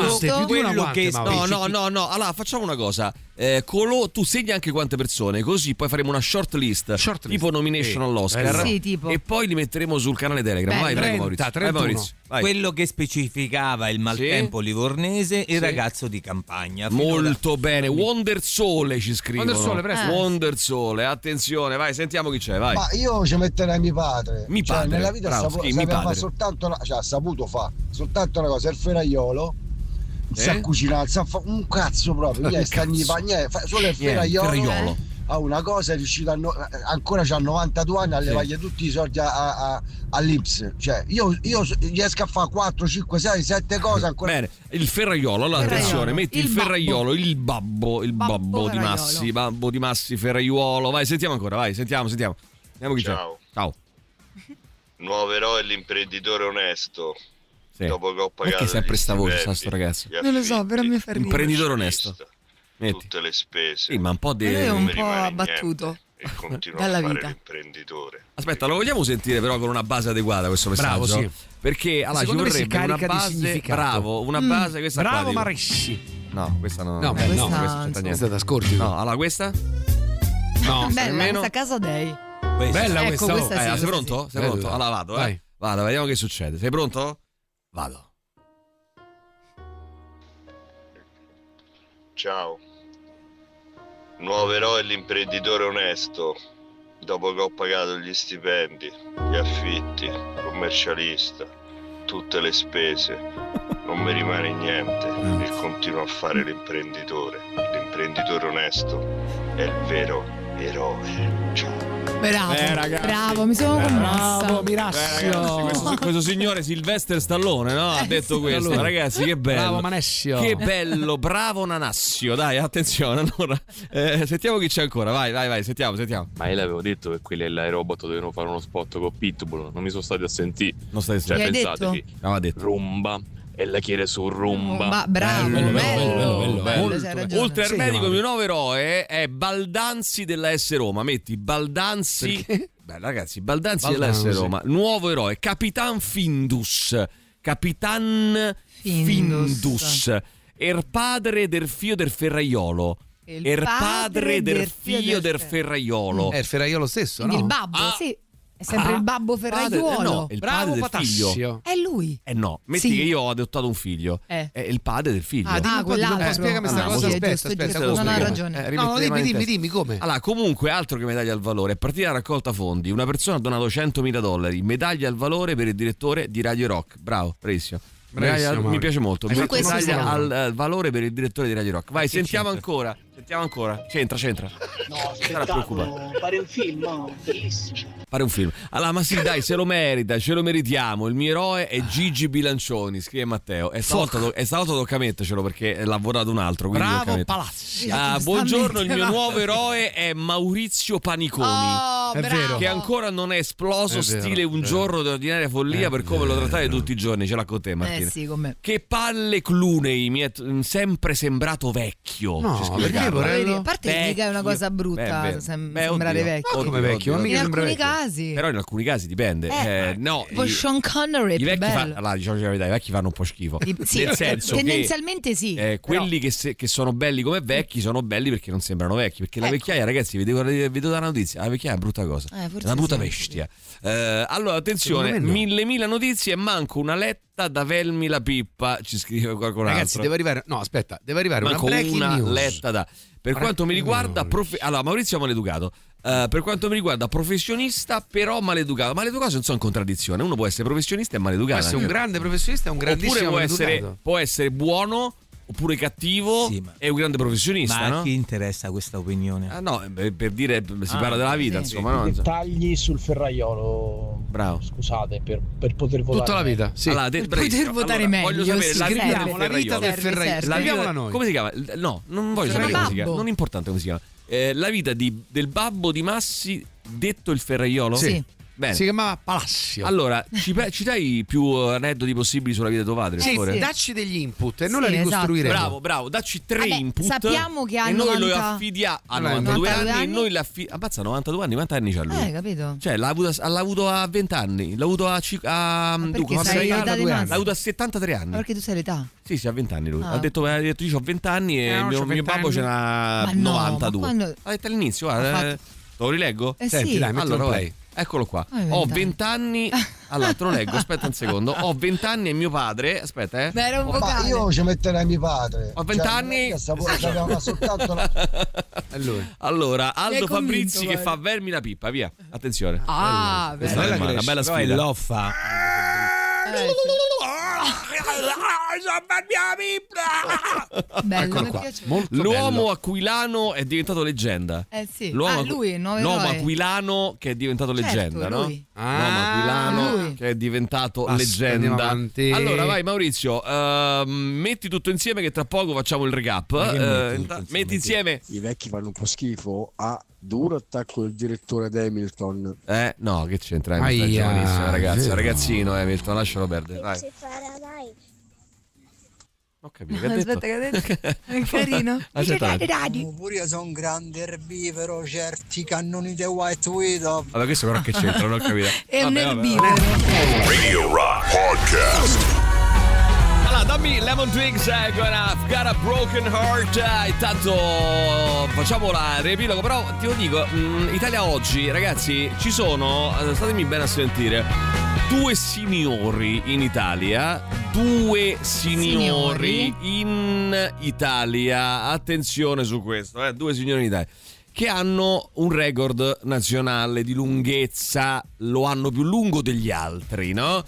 No. Allora facciamo una cosa. Tu segni anche quante persone, così poi faremo una short list. Tipo nomination all'Oscar. Sì, tipo. E poi li metteremo sul canale Telegram. Vai, prego Maurizio. Vai, Maurizio. Vai. Quello che specificava il maltempo livornese e il ragazzo di campagna. Molto bene. Wonder Sole ci scrivono. Wonder Sole, presto. Wonder Sole, attenzione, vai, sentiamo chi c'è, vai. Ma io ci metterei mio padre. Nella vita sapeva fare soltanto ha saputo fare soltanto una cosa, il ferraiolo. Sa cucinare, sa fare un cazzo proprio. Gli sta solo il ferraiolo. a una cosa, è riuscito ancora c'ha 92 anni a levargli tutti i soldi all'Ips. Cioè io riesco a fare 4, 5, 6, 7 cose ancora. Bene, il ferraiolo, allora attenzione, metti il ferraiolo, il babbo di Massi, babbo di Massi ferraiuolo. Vai, sentiamo ancora, vai, sentiamo. Vediamo chi c'è. Ciao. Nuovo eroe l'imprenditore onesto. Sì. Dopo che ho pagato perché sempre sta voce, sto ragazzo? Non lo so, però mi fa ridere. Imprenditore onesto. Tutte le spese. Sì, ma un po' di... È un po' abbattuto e continua dalla a fare vita. L'imprenditore. Aspetta, lo vogliamo sentire però con una base adeguata questo messaggio? Bravo, sì. Perché allora ci vorrebbe una base, bravo, una base questa bravo qua. Maresci. No, questa no. No, questa no, questa c'entra niente. Questa da scortico. No, allora questa? No, bella, questa casa dei. Bella ecco, questa. Sei pronto? Sei pronto? Allora vado, Vai. Vado, vediamo che succede. Sei pronto? Vado. Ciao. Nuovo eroe l'imprenditore onesto. Dopo che ho pagato gli stipendi, gli affitti, commercialista, tutte le spese, non mi rimane niente e continuo a fare l'imprenditore. L'imprenditore onesto è il vero eroe. Ciao. Bravo, mi sono commossa. Bravo, Mirassio. Questo signore Sylvester Stallone, no? Ha detto questo. Stallone. Ragazzi, che bello. Bravo Manessio. Che bello, bravo Nanassio. Dai, attenzione. Allora, sentiamo chi c'è ancora. Vai, sentiamo. Ma io l'avevo detto che quelli dell'aerobot dovevano fare uno spot con Pitbull. Non mi sono stati a sentire. Non stai cioè, pensatevi. Detto. Rumba. E la chiede su Rumba. Bravo, bello. Oltre al medico, il mio nuovo eroe è Baldanzi della S Roma. Metti Baldanzi. Beh, ragazzi, Baldanzi della S Roma. Nuovo eroe, Capitan Findus. Er padre del figlio del ferraiolo. Er padre del figlio del ferraiolo. È il ferraiolo stesso, Quindi no? il babbo, sì. È sempre il babbo ferraiuolo. No, il Bravo padre del figlio. Patassio. È lui. No, metti che io ho adottato un figlio. È il padre del figlio. Quell'altro. Spiegami questa cosa. Aspetta. Non ha ragione. No, dimmi come. Allora, comunque, altro che medaglia al valore, è partita la raccolta fondi. Una persona ha donato $100.000, medaglia al valore per il direttore di Radio Rock. Bravo, bravissimo. Mi piace molto. Medaglia al valore per il direttore di Radio Rock. Vai, sentiamo ancora. C'entra. No, spettacolo. Pare un film, no? Bellissimo. Pare un film. Allora, ma sì, dai, se lo merita, ce lo meritiamo. Il mio eroe è Gigi Bilancioni, scrive Matteo. E stavolta tocca a mettercelo perché l'ha votato un altro. Bravo Palazzi. Buongiorno, il mio nuovo eroe è Maurizio Paniconi. È vero. Che ancora non è esploso, stile un giorno di ordinaria follia per come lo trattate tutti i giorni. Ce l'ha con te, Martina. Sì, con me. Che palle Clooney, mi è sempre sembrato vecchio. No, perché a parte che mica è una cosa brutta sembrare vecchio. Come vecchio? In alcuni casi. Però in alcuni casi dipende. No, poi Sean Connery è più bello. Allora, diciamo la verità, i vecchi fanno un po' schifo. Sì, nel senso tendenzialmente sì. Quelli che sono belli come vecchi sono belli perché non sembrano vecchi. Perché la vecchiaia, ragazzi, vi do una notizia. La vecchiaia è una brutta cosa. È una brutta bestia. Allora, attenzione, mille notizie e manco una letta da Velmi la Pippa. Ci scrive qualcun altro. Ragazzi, deve arrivare una breaking news. Letta da. Per quanto mi riguarda, allora Maurizio è maleducato. Per quanto mi riguarda, professionista, però maleducato. Maleducato non sono in contraddizione. Uno può essere professionista e maleducato. Può essere un grande professionista e un grandissimo maleducato. Può essere buono oppure cattivo, sì, è un grande professionista. Ma no? a chi interessa questa opinione? No, per dire, si parla della vita, insomma. No? Dettagli sul ferraiolo. Bravo. Scusate, per poter votare. Tutta la vita, sì. Allora, per poter votare meglio. Voglio sapere la vita del ferraiolo. Scriviamola noi. Come si chiama? No, non voglio sapere come si chiama. Non è importante come si chiama. La vita del babbo di Massi, detto il ferraiolo? Sì. Bene. Si chiamava Palacio. Allora, ci dai più aneddoti possibili sulla vita di tuo padre? Sì. Dacci degli input e noi la ricostruiremo. Esatto. Bravo, dacci 3 input. Sappiamo che ha e noi lo affidiamo a 92 anni e noi ammazza 92 anni, quanti anni c'ha lui? Capito? Cioè l'ha avuto a 20 anni, l'ha avuto l'ha avuto a 73 anni. Perché tu sai l'età? Sì, ha 20 anni lui. Ha detto io ho 20 anni e mio babbo ce n'ha 92. Ha detto all'inizio, guarda, lo rileggo? Senti, dai, allora vai. Eccolo qua. Ho 20 anni. Allora, te lo leggo, aspetta un secondo. Ho 20 anni e mio padre. Aspetta, Beh, era un vocale. Io ci metterei mio padre. Ho 20 anni. Allora, Aldo Fabrizi che fa Vermi la Pippa, via. Attenzione. Questa è una bella sfida. L'offa. Bello, l'uomo aquilano è diventato leggenda. Sì. Lui, l'uomo aquilano che è diventato leggenda, no? Lui. L'uomo aquilano che è diventato leggenda. Allora vai Maurizio, metti tutto insieme che tra poco facciamo il recap. Metti insieme. I vecchi fanno un po' schifo. Duro attacco del direttore Hamilton. No, che c'entra? Hamilton è giovanissimo, ragazzi. Ragazzino Hamilton, lascialo perdere. Dai. Ho capito. Aspetta, che ha detto? È carino. Pure io sono un grande erbivoro, certi cannoni di White Widow. Allora, questo però che c'entra? Non ho capito. È un erbivoro. Radio Rock Podcast. Allora, dammi Lemon Twigs con I've Got a Broken Heart. Intanto facciamo la riepilogo. Però ti lo dico, Italia Oggi, ragazzi, ci sono, statemi bene a sentire, 2 signori in Italia. 2 signori in Italia. Attenzione su questo, 2 signori in Italia che hanno un record nazionale di lunghezza. Lo hanno più lungo degli altri, no?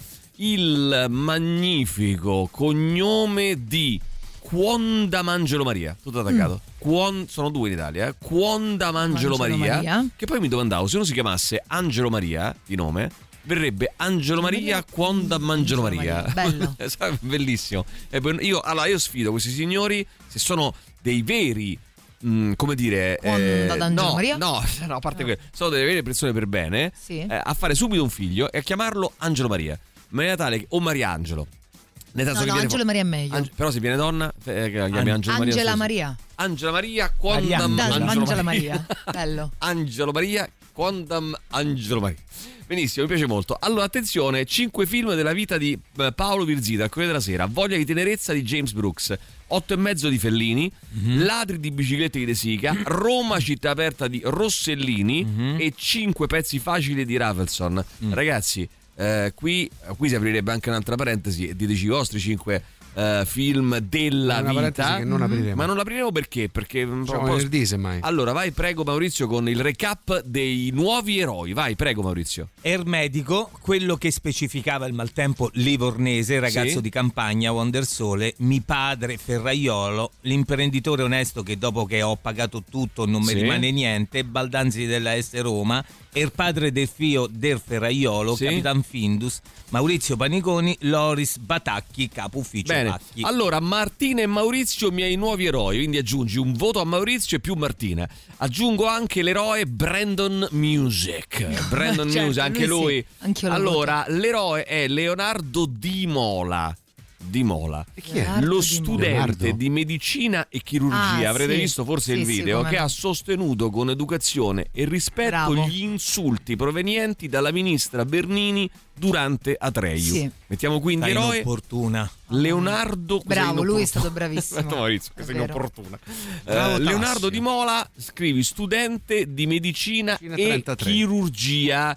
Il magnifico cognome di Quondamangelo Maria. Tutto attaccato. Sono 2 in Italia. Quondamangelo Maria. Che poi mi domandavo, se uno si chiamasse Angelo Maria di nome, verrebbe Angelo Maria Quondamangelo Maria. Bello. Bellissimo. Io sfido questi signori, se sono dei veri, come dire, Maria? No, a parte quello, sono delle vere persone per bene, sì. A fare subito un figlio e a chiamarlo Angelo Maria. In maniera tale che, o Mariangelo. Nel senso che Angelo Maria è meglio. Però se viene donna, che la chiami Angelo Maria. Angela Maria. Angela Maria, Quondam Angelo Maria. Bello. Angelo Maria, Quondam Angelo Maria. Benissimo, mi piace molto. Allora, attenzione, 5 film della vita di Paolo Virzita, al Corriere della Sera. Voglia di tenerezza di James Brooks, 8,5 di Fellini, Ladri di biciclette di De Sica, Roma città aperta di Rossellini e 5 pezzi facili di Ravelson. Ragazzi, qui si aprirebbe anche un'altra parentesi e diteci i vostri 5 film della vita, che non apriremo. Ma non l'apriremo perché venerdì semmai. Allora vai, prego Maurizio, con il recap dei nuovi eroi. Vai, prego Maurizio. Ermedico, quello che specificava il maltempo livornese, ragazzo di campagna, Wondersole. Mi padre ferraiolo, l'imprenditore onesto che dopo che ho pagato tutto non mi rimane niente, Baldanzi della S Roma, il padre del figlio del ferraiolo, Capitan Findus, Maurizio Paniconi, Loris Batacchi, capo ufficio. Bene. Pacchi. Allora, Martina e Maurizio, miei nuovi eroi, quindi aggiungi un voto a Maurizio e più Martina. Aggiungo anche l'eroe Brandon Music. Brandon certo, Music, anche lui. Allora, l'eroe è Leonardo Di Mola. E chi è? Lo studente di medicina e chirurgia, avrete visto forse il video, che ha sostenuto con educazione e rispetto gli insulti provenienti dalla ministra Bernini durante Atreju. Mettiamo quindi eroe inopportuna. Leonardo. Bravo, lui è stato bravissimo. Maurizio, questa è inopportuna. Leonardo Di Mola, scrivi studente di medicina e chirurgia.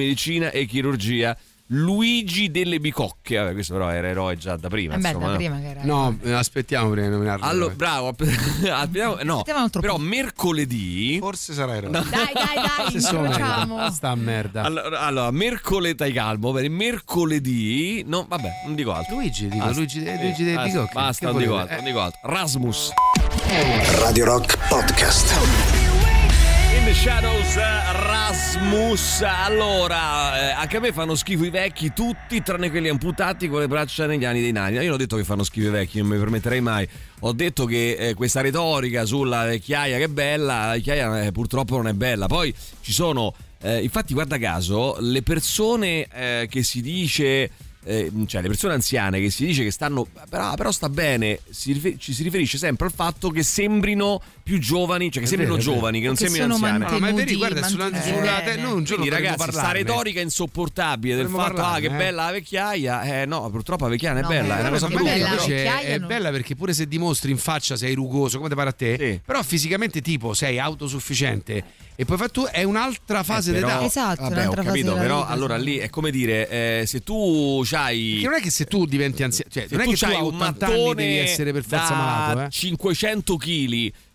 Luigi delle Bicocche, vabbè, questo però era eroe già da prima. Prima che era. No, aspettiamo prima di nominarlo. Allora, bravo, aspettiamo, però mercoledì forse sarà eroe. No. Dai, facciamo. Sta a merda. Allora, mercoledì, stai calmo, mercoledì, no, vabbè, non dico altro. Luigi delle Bicocche. Basta, non dico altro. Rasmus. Radio Rock Podcast. In the Shadows, Rasmus. Allora, anche a me fanno schifo i vecchi tutti, tranne quelli amputati con le braccia negli anni dei nani. Io non ho detto che fanno schifo i vecchi, non mi permetterei mai. Ho detto che questa retorica sulla vecchiaia che è bella, la vecchiaia purtroppo non è bella. Poi ci sono, infatti guarda caso, le persone che si dice... cioè le persone anziane che si dice che stanno però sta bene, ci si riferisce sempre al fatto che sembrino più giovani, cioè che sembrino giovani, che non sembrino anziani. Ma è vero, guarda, noi un giorno, quindi ragazzi, sta retorica insopportabile del fatto che è bella la vecchiaia, no, purtroppo la vecchiaia non è bella, è una cosa brutta. È bella perché pure se dimostri in faccia sei rugoso come ti pare a te, però fisicamente tipo sei autosufficiente e poi tu è un'altra fase d'età. Esatto, vabbè, ho capito, però allora lì è come dire, se tu c'hai, perché non è che se tu diventi anziano, cioè non è che tu hai 80 anni devi essere per forza malato, 500 kg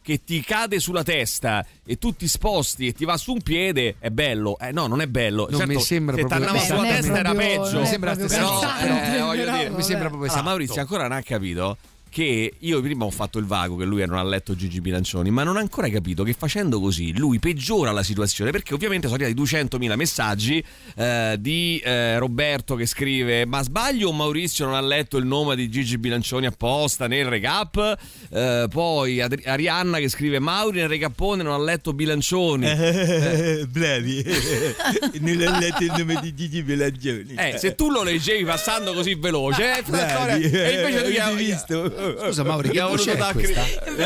che ti cade sulla testa e tu ti sposti e ti va su un piede, è bello. No, non è bello. Non certo, mi sembra se proprio t'andava sulla testa era peggio. Mi sembra voglio dire, mi sembra proprio esatto. Maurizio ancora non ha capito che io prima ho fatto il vago che lui non ha letto Gigi Bilancioni, ma non ha ancora capito che facendo così lui peggiora la situazione, perché ovviamente sono arrivati 200.000 messaggi di Roberto che scrive: ma sbaglio o Maurizio non ha letto il nome di Gigi Bilancioni apposta nel recap? Poi Arianna che scrive: Mauri nel recappone non ha letto Bilancioni. Bravi, non ha letto il nome di Gigi Bilancioni. Se tu lo leggevi passando così veloce, e invece tu hai visto. Scusa Mauri, che voce è questa?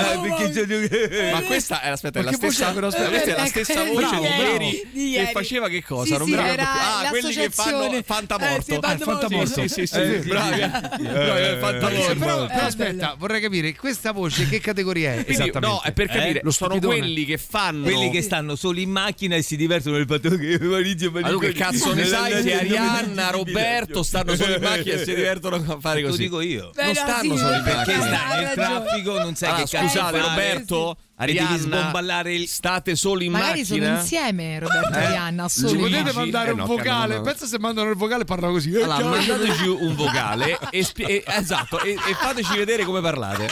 Ma questa è la stessa voce di ieri che faceva che cosa? Non mi ricordo più. Quelli che fanno Fantamorto. Fantamorto. Sì, bravi. Però aspetta, vorrei capire questa voce che categoria è esattamente? No, è per capire, sono quelli che fanno, quelli che stanno solo in macchina e si divertono nel fatto che Maurizio. Ma tu che cazzo ne sai che Arianna, Roberto stanno solo in macchina e si divertono a fare così? Lo dico io. Non stanno solo in macchina. Perché sta nel traffico, non sai che cazzo. Scusate Roberto, Arianna, sbomballare state solo in magari macchina. Magari sono insieme Roberto e Arianna. Ci potete mandare un vocale? Pensa se mandano il vocale parlano così. Allora, mandateci un vocale esatto, e fateci vedere come parlate.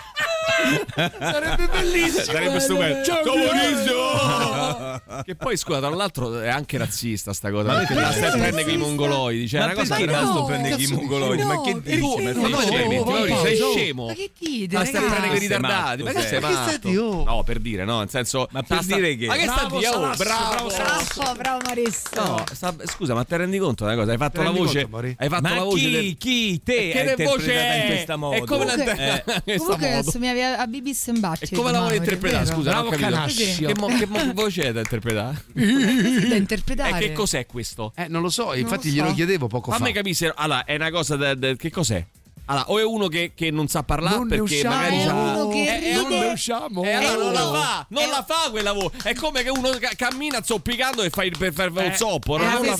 Sarebbe bellissimo. Sarebbe stupendo. Ciao Maurizio. Che poi scusa, tra l'altro è anche razzista sta cosa. Perché la stai prendendo con i mongoloidi. Cioè, ma una cosa perché sto prendendo con i mongoloidi? Ma che dici? Maurizio, sei scemo. Ma che dite? Ma stai prendendo con i ritardati. Ma che sei matto? No, per dire, no, nel senso. Ma per dire che. Ma che sta Dio? Bravo Marissa. No, scusa, ma te rendi conto di una cosa? Hai fatto la voce. Hai fatto la voce. Chi? Te hai interpretato in questa modo. È come comunque adesso mi aveva a Bibi Sembacci. E come la vuoi interpretare? Scusa, bravo Canascio. Che voce è da interpretare? Da interpretare. Che cos'è questo? Non lo so, infatti glielo chiedevo poco fa. Fammi capire se. Allora, è una cosa che cos'è? Allora, o è uno che non sa parlare non perché magari è c'ha. uno che non ne usciamo. Non la fa quella voce. È come che uno cammina zoppicando e fai per fare un zoppo. È la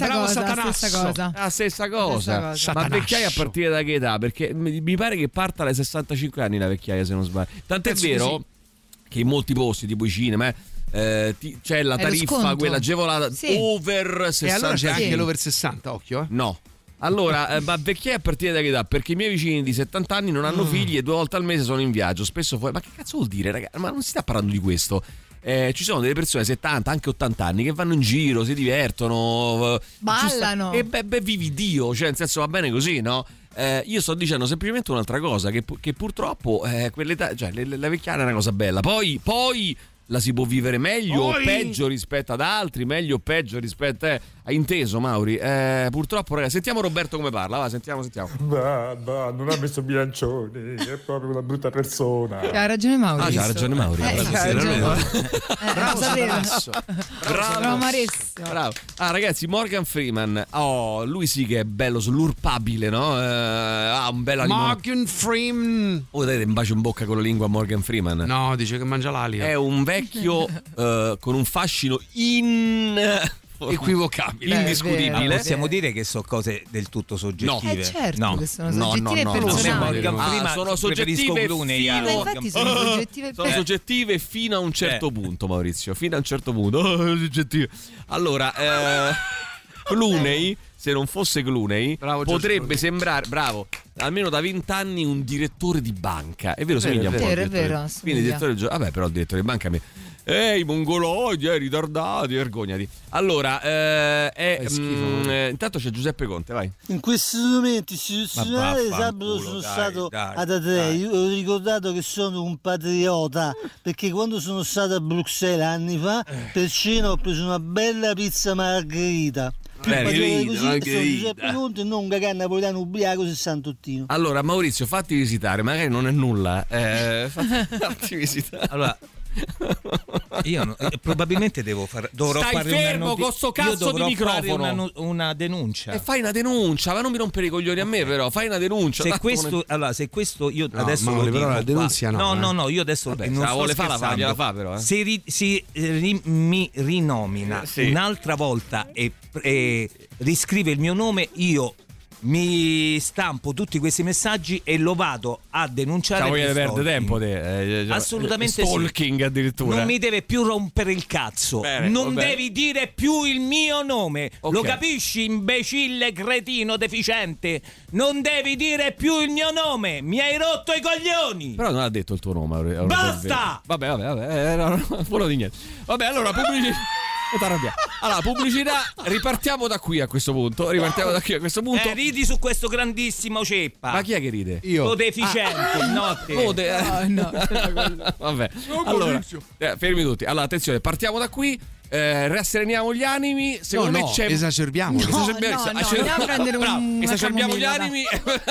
stessa cosa. Ma vecchiaia a partire da che età? Perché mi pare che parta dai 65 anni la vecchiaia, se non sbaglio. Tant'è vero che in molti posti, tipo i cinema, c'è la tariffa, quella agevolata over 60. E allora c'è anche l'over 60, occhio. No. Allora, ma vecchiaia a partire da che età? Perché i miei vicini di 70 anni non hanno figli e 2 volte al mese sono in viaggio, spesso fuori. Ma che cazzo vuol dire, ragazzi? Ma non si sta parlando di questo. Ci sono delle persone 70, anche 80 anni che vanno in giro, si divertono, ballano e vivi Dio, cioè nel senso va bene così, no? Io sto dicendo semplicemente un'altra cosa, che purtroppo quell'età, cioè la vecchiaia è una cosa bella. Poi la si può vivere meglio o peggio rispetto ad altri, meglio o peggio rispetto hai inteso Mauri? Purtroppo ragazzi, sentiamo Roberto come parla, va, sentiamo. Non ha messo Bilancioni, è proprio una brutta persona. Ha ragione Mauri. Ha ragione Mauri. Bravo Marissa. Bravo. Ragazzi, Morgan Freeman, lui sì che è bello sull'urpabile, no? Un bel Morgan Freeman. Date un bacio in bocca con la lingua a Morgan Freeman. No, dice che mangia l'alito. È un vecchio con un fascino equivocabile, indiscutibile. Possiamo dire che sono cose del tutto soggettive. Certo che sono soggettive e personali. Sono soggettive sono soggettive fino a un certo punto, Maurizio, fino a un certo punto. Allora, Clooney, se non fosse Clooney, potrebbe sembrare, almeno da 20 anni un direttore di banca. È vero, somiglia un po'. È vero. Quindi direttore però il direttore di banca i mongoloidi, ritardati, vergognati. Allora, intanto c'è Giuseppe Conte, vai. In questi momenti istituzionali sabato sono stato ad Atene. Ho ricordato che sono un patriota perché quando sono stato a Bruxelles anni fa per cena ho preso una bella pizza margherita. Sono Giuseppe Conte e non un cagà napoletano ubriaco sessantottino. Allora Maurizio, fatti visitare, magari non è nulla, fatti visitare. Allora io probabilmente dovrò Stai fare fermo con sto cazzo di microfono. Una denuncia. E fai una denuncia, ma non mi rompere i coglioni a me, però fai una denuncia. Se questo io adesso lo dico, però la denunzia no, io adesso non la vuole fare, la fa però. Se mi rinomina un'altra volta e riscrive il mio nome, io mi stampo tutti questi messaggi e lo vado a denunciare. Voglio perdere tempo assolutamente stalking sì. addirittura. Non mi deve più rompere il cazzo. Bene, non devi dire più il mio nome. Okay. Lo capisci, imbecille, cretino, deficiente? Non devi dire più il mio nome. Mi hai rotto i coglioni. Però non ha detto il tuo nome. Basta. Vabbè, era fuori di niente. Vabbè, allora allora, pubblicità, ripartiamo da qui a questo punto. Ridi su questo grandissimo ceppa. Ma chi è che ride? Io. Lo deficiente, notte. No. Vabbè. Allora, fermi tutti. Allora, attenzione, partiamo da qui. Rassereniamo gli animi. Secondo me c'è. Esacerbiamo. Andiamo a prendere esacerbiamo gli animi.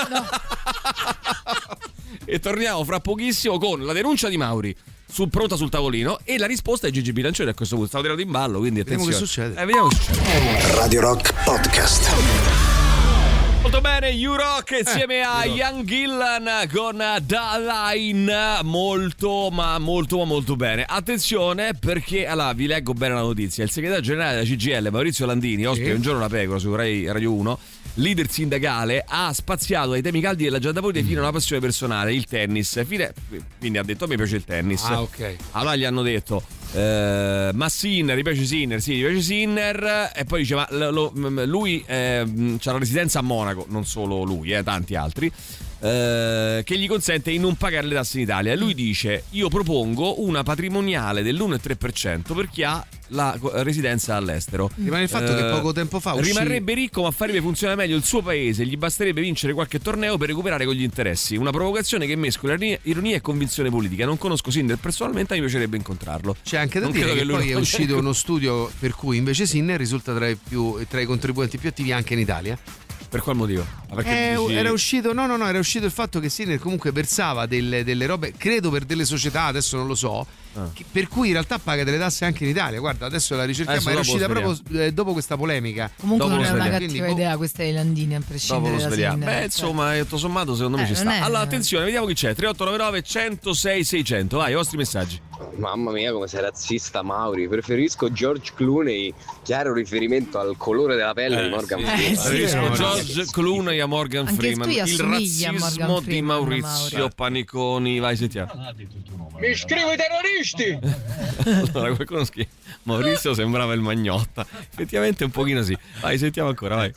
E torniamo fra pochissimo con la denuncia di Mauri pronta sul tavolino e la risposta è Gigi Bilancioni. A questo punto stavo tirando in ballo, quindi attenzione. Vediamo che succede. Radio Rock Podcast. Molto bene, U-Rock insieme a Ian Gillan con Da Line. Molto bene. Attenzione, perché allora vi leggo bene la notizia. Il segretario generale della CGIL, Maurizio Landini, ospite Un giorno la pecora su Radio 1, leader sindacale, ha spaziato ai temi caldi della giattapolitica fino a una passione personale, il tennis. Quindi ha detto: a me piace il tennis. Ok. Allora gli hanno detto: ma Sinner, gli piace Sinner? Sì, gli piace Sinner. E poi dice: ma lui c'ha la residenza a Monaco, non solo lui, tanti altri, che gli consente di non pagare le tasse in Italia. E lui dice: io propongo una patrimoniale dell'1,3% per chi ha la residenza all'estero. Rimane il fatto che poco tempo fa rimarrebbe ricco, ma farebbe funzionare meglio il suo paese. Gli basterebbe vincere qualche torneo per recuperare con gli interessi. Una provocazione che mescola ironia e convinzione politica. Non conosco Sinner personalmente, mi piacerebbe incontrarlo. C'è anche da dire che poi è uscito uno studio per cui invece Sinner risulta tra i contribuenti più attivi anche in Italia. Per qual motivo? Era uscito il fatto che Sinner comunque versava delle robe, credo per delle società, adesso non lo so, per cui in realtà paga delle tasse anche in Italia. Guarda, adesso la ricerchiamo, era uscita proprio dopo questa polemica. Comunque non è una cattiva idea questa dei Landini, a prescindere da Sinner. Beh, insomma, tutto sommato secondo me ci sta. Allora, attenzione, vediamo chi c'è. 3899 106 600. Vai, i vostri messaggi. Mamma mia, come sei razzista, Mauri. Preferisco George Clooney, chiaro riferimento al colore della pelle di Morgan Freeman. Preferisco George Clooney a Morgan Freeman. Il razzismo di Maurizio Paniconi. Vai, sentiamo. Mi scrivo i terroristi! Allora, qualcuno scrive: Maurizio sembrava il Magnotta. Effettivamente un pochino sì. Vai, sentiamo ancora, vai.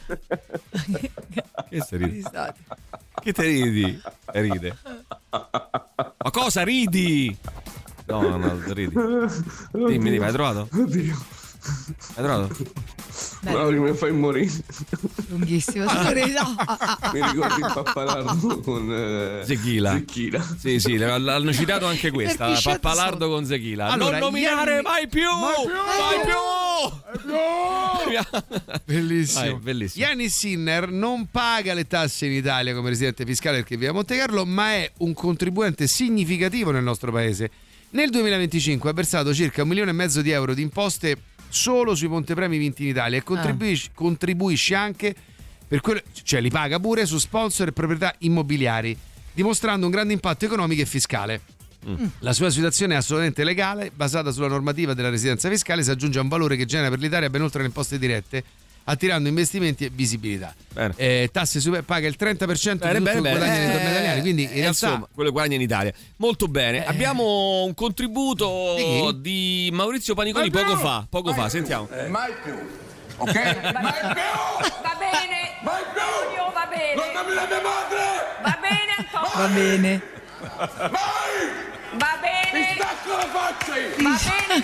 Che stai ridi? Che te ridi? Ride. Ma cosa ridi? No, ridi. Dimmi, hai trovato? Oddio. Hai trovato? Mauri, mi fai morire. Lunghissimo, sorriso. Mi ricordi il pappalardo con Zechila. Sì, l'hanno citato anche questa. Pappalardo con Zechila. Allora, non nominare mai più! Bellissimo. Bellissimo. Gianni Sinner non paga le tasse in Italia come residente fiscale perché vive a Montecarlo, ma è un contribuente significativo nel nostro paese. Nel 2025 ha versato circa 1,5 milioni di euro di imposte solo sui montepremi vinti in Italia e contribuisce anche per quello, cioè li paga pure su sponsor e proprietà immobiliari, dimostrando un grande impatto economico e fiscale. La sua situazione è assolutamente legale, basata sulla normativa della residenza fiscale, si aggiunge a un valore che genera per l'Italia ben oltre le imposte dirette, attirando investimenti e visibilità. Tasse paga il 30% di tutto il guadagno nei tornei italiani, quindi in realtà insomma, quello guadagna in Italia. Molto bene. Abbiamo un contributo di Maurizio Paniconi poco fa, sentiamo. Mai più. Ok? Mai più. Va bene. Mai più. Va bene. Non dammi la mia madre. Va bene, Antonio. Va bene. Vai. Va bene. Mi stacco la faccia. Va bene,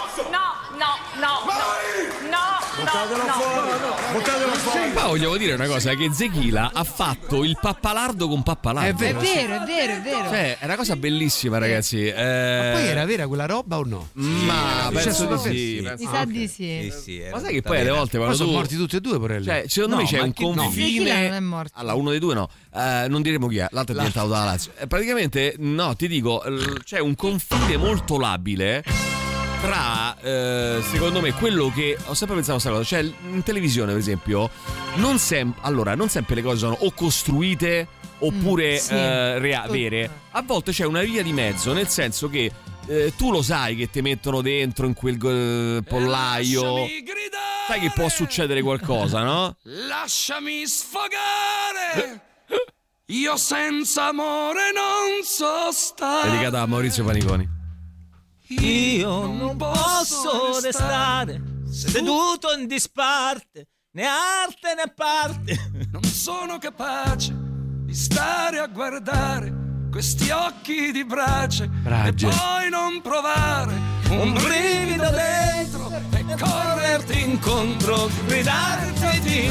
Buttatelo fuori. Ma voglio dire una cosa, che Zechila ha fatto il pappalardo con pappalardo. È vero. Cioè, è una cosa bellissima, ragazzi. Ma poi era vera quella roba o no? Ma penso di sì. Mi sa di sì. Ma sai che poi alle volte quando sono morti tutti e due, porelli. Cioè, secondo me c'è un confine. Non è morto. Allora, uno dei due no. Non diremo chi è, l'altro è diventato dalla Lazio. Praticamente, no, ti dico, c'è un confine molto labile tra secondo me quello che ho sempre pensato a questa cosa, cioè in televisione per esempio non sempre le cose sono o costruite oppure vere, a volte c'è una via di mezzo, nel senso che tu lo sai che ti mettono dentro in quel pollaio, sai che può succedere qualcosa, no? Lasciami sfogare, io senza amore non so stare. Dedicata a Maurizio Paniconi. Io non posso restare seduto in disparte, né arte né parte. Non sono capace di stare a guardare questi occhi di brace e poi non provare un brivido dentro e correrti incontro, gridarti ti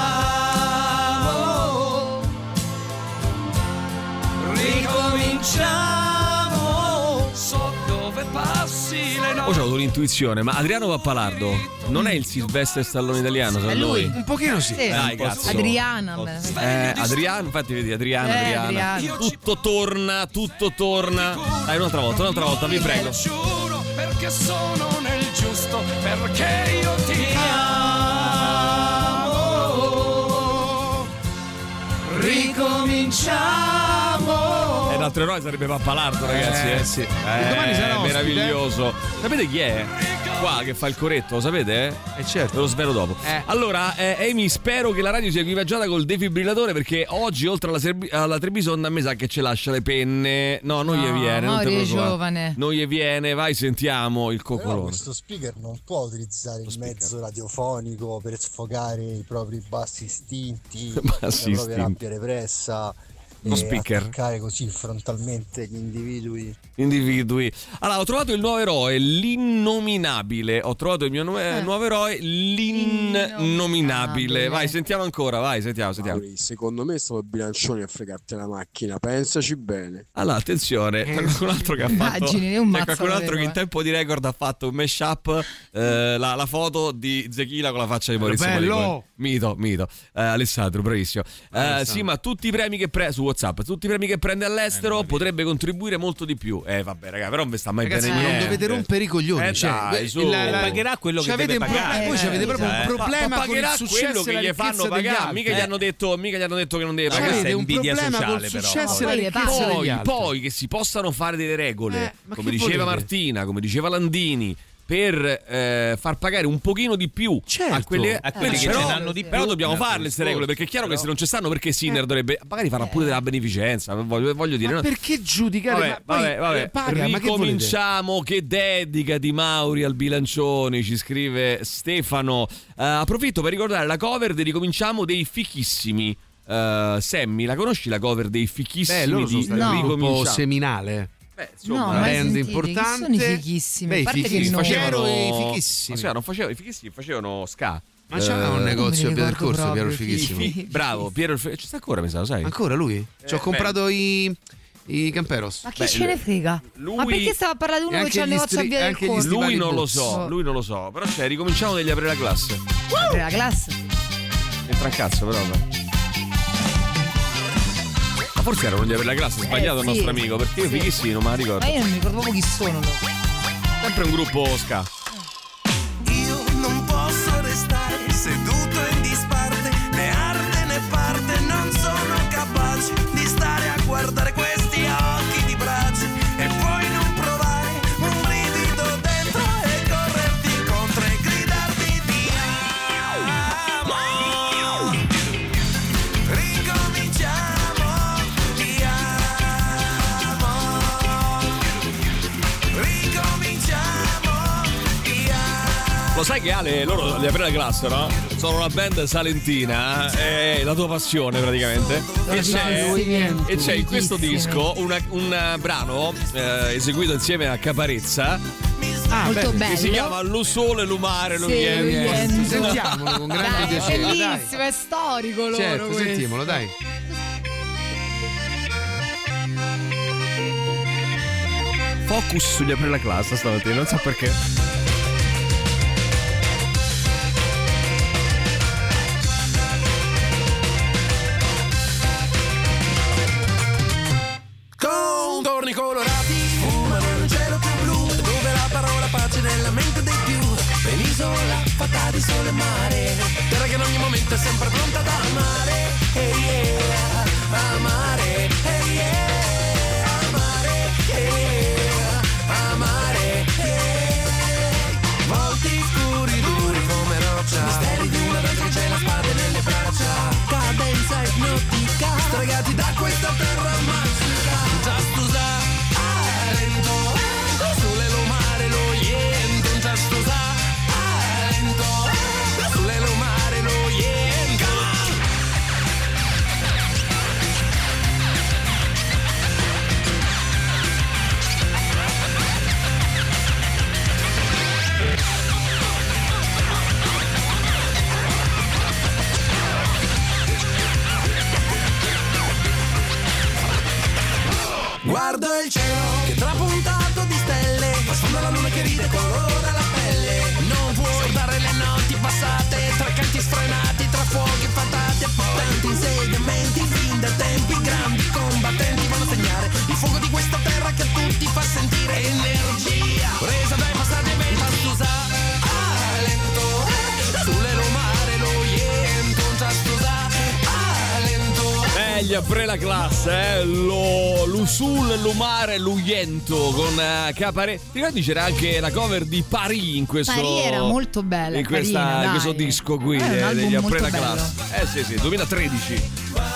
amo. Ricominciamo, so dove passi le notti. Ho avuto un'intuizione, ma Adriano Pappalardo non è il Silvestre Stallone italiano? È lui. Un pochino sì. Dai, cazzo. Adriana. Adriano, infatti vedi, Adriana. Tutto torna. Dai, un'altra volta, vi prego. Giuro perché sono nel giusto, perché io ti amo. Ricominciamo. Un altro eroe sarebbe Pappalardo, ragazzi. Sì. Domani sarà meraviglioso. Sapete chi è? Qua che fa il coretto, lo sapete? Certo. Ve lo svelo dopo. Allora, Amy, spero che la radio sia equipaggiata col defibrillatore, perché oggi, oltre alla Trebisonda, a me sa che ci lascia le penne. No, non gli viene. Non te giovane. Non gli viene, vai, sentiamo il coccolone. Però questo speaker non può utilizzare il mezzo radiofonico per sfogare i propri bassi istinti, la propria rabbia repressa. Lo speaker, attaccare così frontalmente gli individui. Allora, ho trovato il nuovo eroe, l'innominabile. Ho trovato il mio nuovo eroe, l'innominabile. Vai, sentiamo ancora, vai, sentiamo. Secondo me stavo bilancioni a fregarti la macchina, pensaci bene. Allora, attenzione, qualcun altro che ha fatto, qualcun altro che in tempo di record ha fatto un mashup, la foto di Zechila con la faccia di Maurizio Paniconi. Mito. Alessandro, bravissimo. Sì, ma tutti i premi che su WhatsApp, tutti i premi che prende all'estero potrebbe contribuire molto di più. Vabbè, raga, però non vi sta mai bene niente. Non dovete rompere i coglioni. Pagherà quello che deve pagare. Voi avete proprio un problema con il successo che gli fanno pagare. Mica gli hanno detto che non deve pagare. Avete un problema con il successo e la ricchezza degli altri. Poi che si possano fare delle regole, come diceva Martina, come diceva Landini, per far pagare un pochino di più a quelli che ce l'hanno di più. Però dobbiamo farle queste regole, perché è chiaro che se non ci stanno, perché Sinner dovrebbe magari farà pure della beneficenza, voglio dire. Ma perché giudicare? Vabbè. Ricominciamo, che dedica di Mauri al bilancione, ci scrive Stefano. Approfitto per ricordare la cover di Ricominciamo dei Fichissimi. Sammy, la conosci la cover dei Fichissimi di Ricominciamo? Un po' seminale. Una band importante. Sono i fichissimi. A parte che i fichissimi. I fichissimi facevano ska. Ma c'era un negozio a Via del Corso, Piero il Fichissimo. Bravo, Piero il Fichissimo. Ci sta ancora, mi sa, lo sai? Ancora lui? Ci ho comprato i Camperos. Ma chi ce ne frega? Ma perché stava a parlare di uno che c'ha il negozio a Via del Corso? Lui non lo so. Però ricominciamo degli Aprire la classe. Aprire la classe? Entra un cazzo, però. Forse erano gli Aprire la classe, sbagliato il nostro amico, perché io Fichissimi non me la ricordo. Ma io non mi ricordo proprio chi sono. Sempre un gruppo ska. Io non posso restare seduto in disparte, né arte né parte, non sono capace di stare a guardare questi occhi di braccia e poi non provare un brivido dentro e correrti incontro e gridarti ti amo. Ricominciamo. Lo sai che Ale, loro gli Aprire la classe, no? Sono una band salentina, è la tua passione praticamente. E c'è in questo disco un brano eseguito insieme a Caparezza. Molto bello. Che si chiama Lo sole, lo mare, lo viento. Sentiamolo con grande piacere. È bellissimo, è storico loro. Certo, sentiamolo, dai. Focus sugli Aprire la classe stamattina, non so perché. Contorni colorati fumano in un cielo più blu, dove la parola pace nella mente dei più. Penisola fatta di sole e mare, terra che in ogni momento è sempre pronta ad amare. Amare. Guardo il cielo che è trapuntato di stelle, ma sfonda la luna che ride colora la pelle. Non puoi scordare le notti passate, tra canti sfrenati, tra fuochi fatati e poi tanti insediamenti fin da tempi grandi. Combattenti vanno a segnare il fuoco di questa terra che a tutti fa sentire energia presa dai passati e ventusa. Alento sulle lumare lo yento, un ciastusa. Gli apre la classe, l'usul, l'umare, l'uyento con Capare. Ti ricordi c'era anche la cover di Paris in questo? Paris era molto bella, in questo disco qui degli apre la classe. Sì, 2013.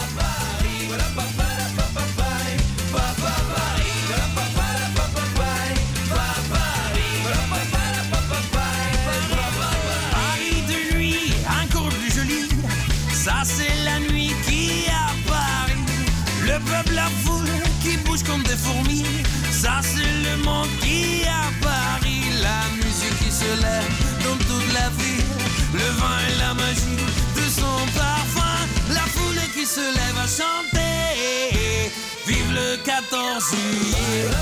Paris de nuit, encore plus jolie. Ça c'est la nuit qui a Paris. Le peuple, la foule qui bouge comme des fourmis. Ça c'est le monde qui a Paris. La musique qui se lève dans toute la ville. Le vin et la magie de son parfum. La foule qui se lève à chanter. Vive le 14 juillet.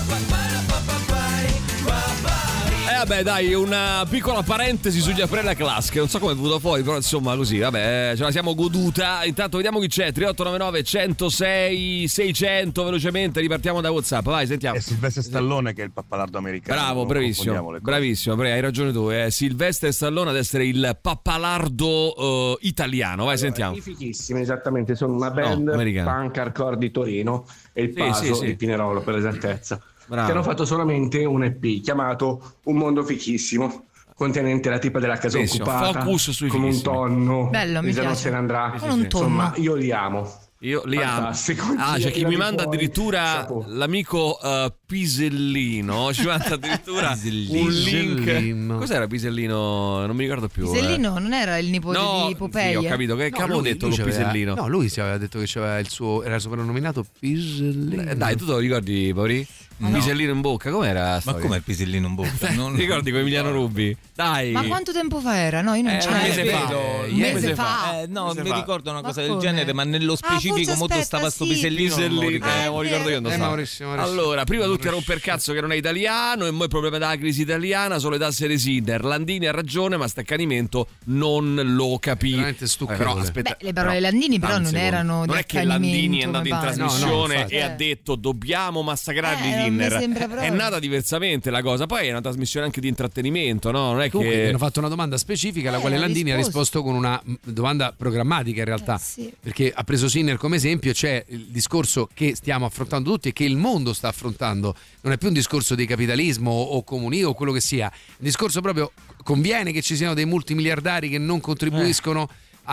Vabbè dai, una piccola parentesi sugli apre la classe, che non so come è venuto fuori, però insomma così, vabbè, ce la siamo goduta. Intanto vediamo chi c'è, 3899 106 600, velocemente, ripartiamo da WhatsApp, vai, sentiamo. È Silvestre Stallone che è il pappalardo americano. Bravo, bravissimo, hai ragione tu, Silvestre Stallone ad essere il pappalardo italiano, vai, sentiamo. I fichissimi, esattamente, sono una band punk hardcore di Torino e il Paso di Pinerolo, per l'esattezza. Bravo. Che hanno fatto solamente un EP chiamato Un mondo fichissimo, contenente la tipa della casa occupata, con un tonno, bello, mi piace. Non se ne andrà. Insomma, io li amo. Io li amo. C'è chi mi manda addirittura l'amico Pisellino. Ci manda addirittura un link. Cos'era Pisellino? Non mi ricordo più. Pisellino non era il nipote di Popeye? Sì, ho capito. Che cavolo ho detto con Pisellino? No, lui si aveva detto che c'aveva era soprannominato Pisellino. Dai, tu te lo ricordi, Pauri? Un pisellino in bocca, com'era? Ma com'è il pisellino in bocca? Non ricordi con Emiliano Rubi? Dai. Ma quanto tempo fa era? No, io non c'ero. Un mese fa. No, mi ricordo una cosa del genere, ma nello specifico molto stava sto pisellino. Lo ricordo io. Maurissimo. Allora, prima tutti a romper cazzo che non è italiano e poi il problema della crisi italiana sono le tasse resine. Landini ha ragione, ma sta accanimento non lo capisco. Veramente stucchevole. Le parole di Landini però non erano non è che Landini è andato in trasmissione e ha detto dobbiamo massacrare i è nata diversamente la cosa, poi è una trasmissione anche di intrattenimento, no? Non è comunque che hanno fatto una domanda specifica alla quale Landini ha risposto con una domanda programmatica in realtà, perché ha preso Sinner come esempio. C'è il discorso che stiamo affrontando tutti e che il mondo sta affrontando, non è più un discorso di capitalismo o comunismo o quello che sia, il discorso proprio conviene che ci siano dei multimiliardari che non contribuiscono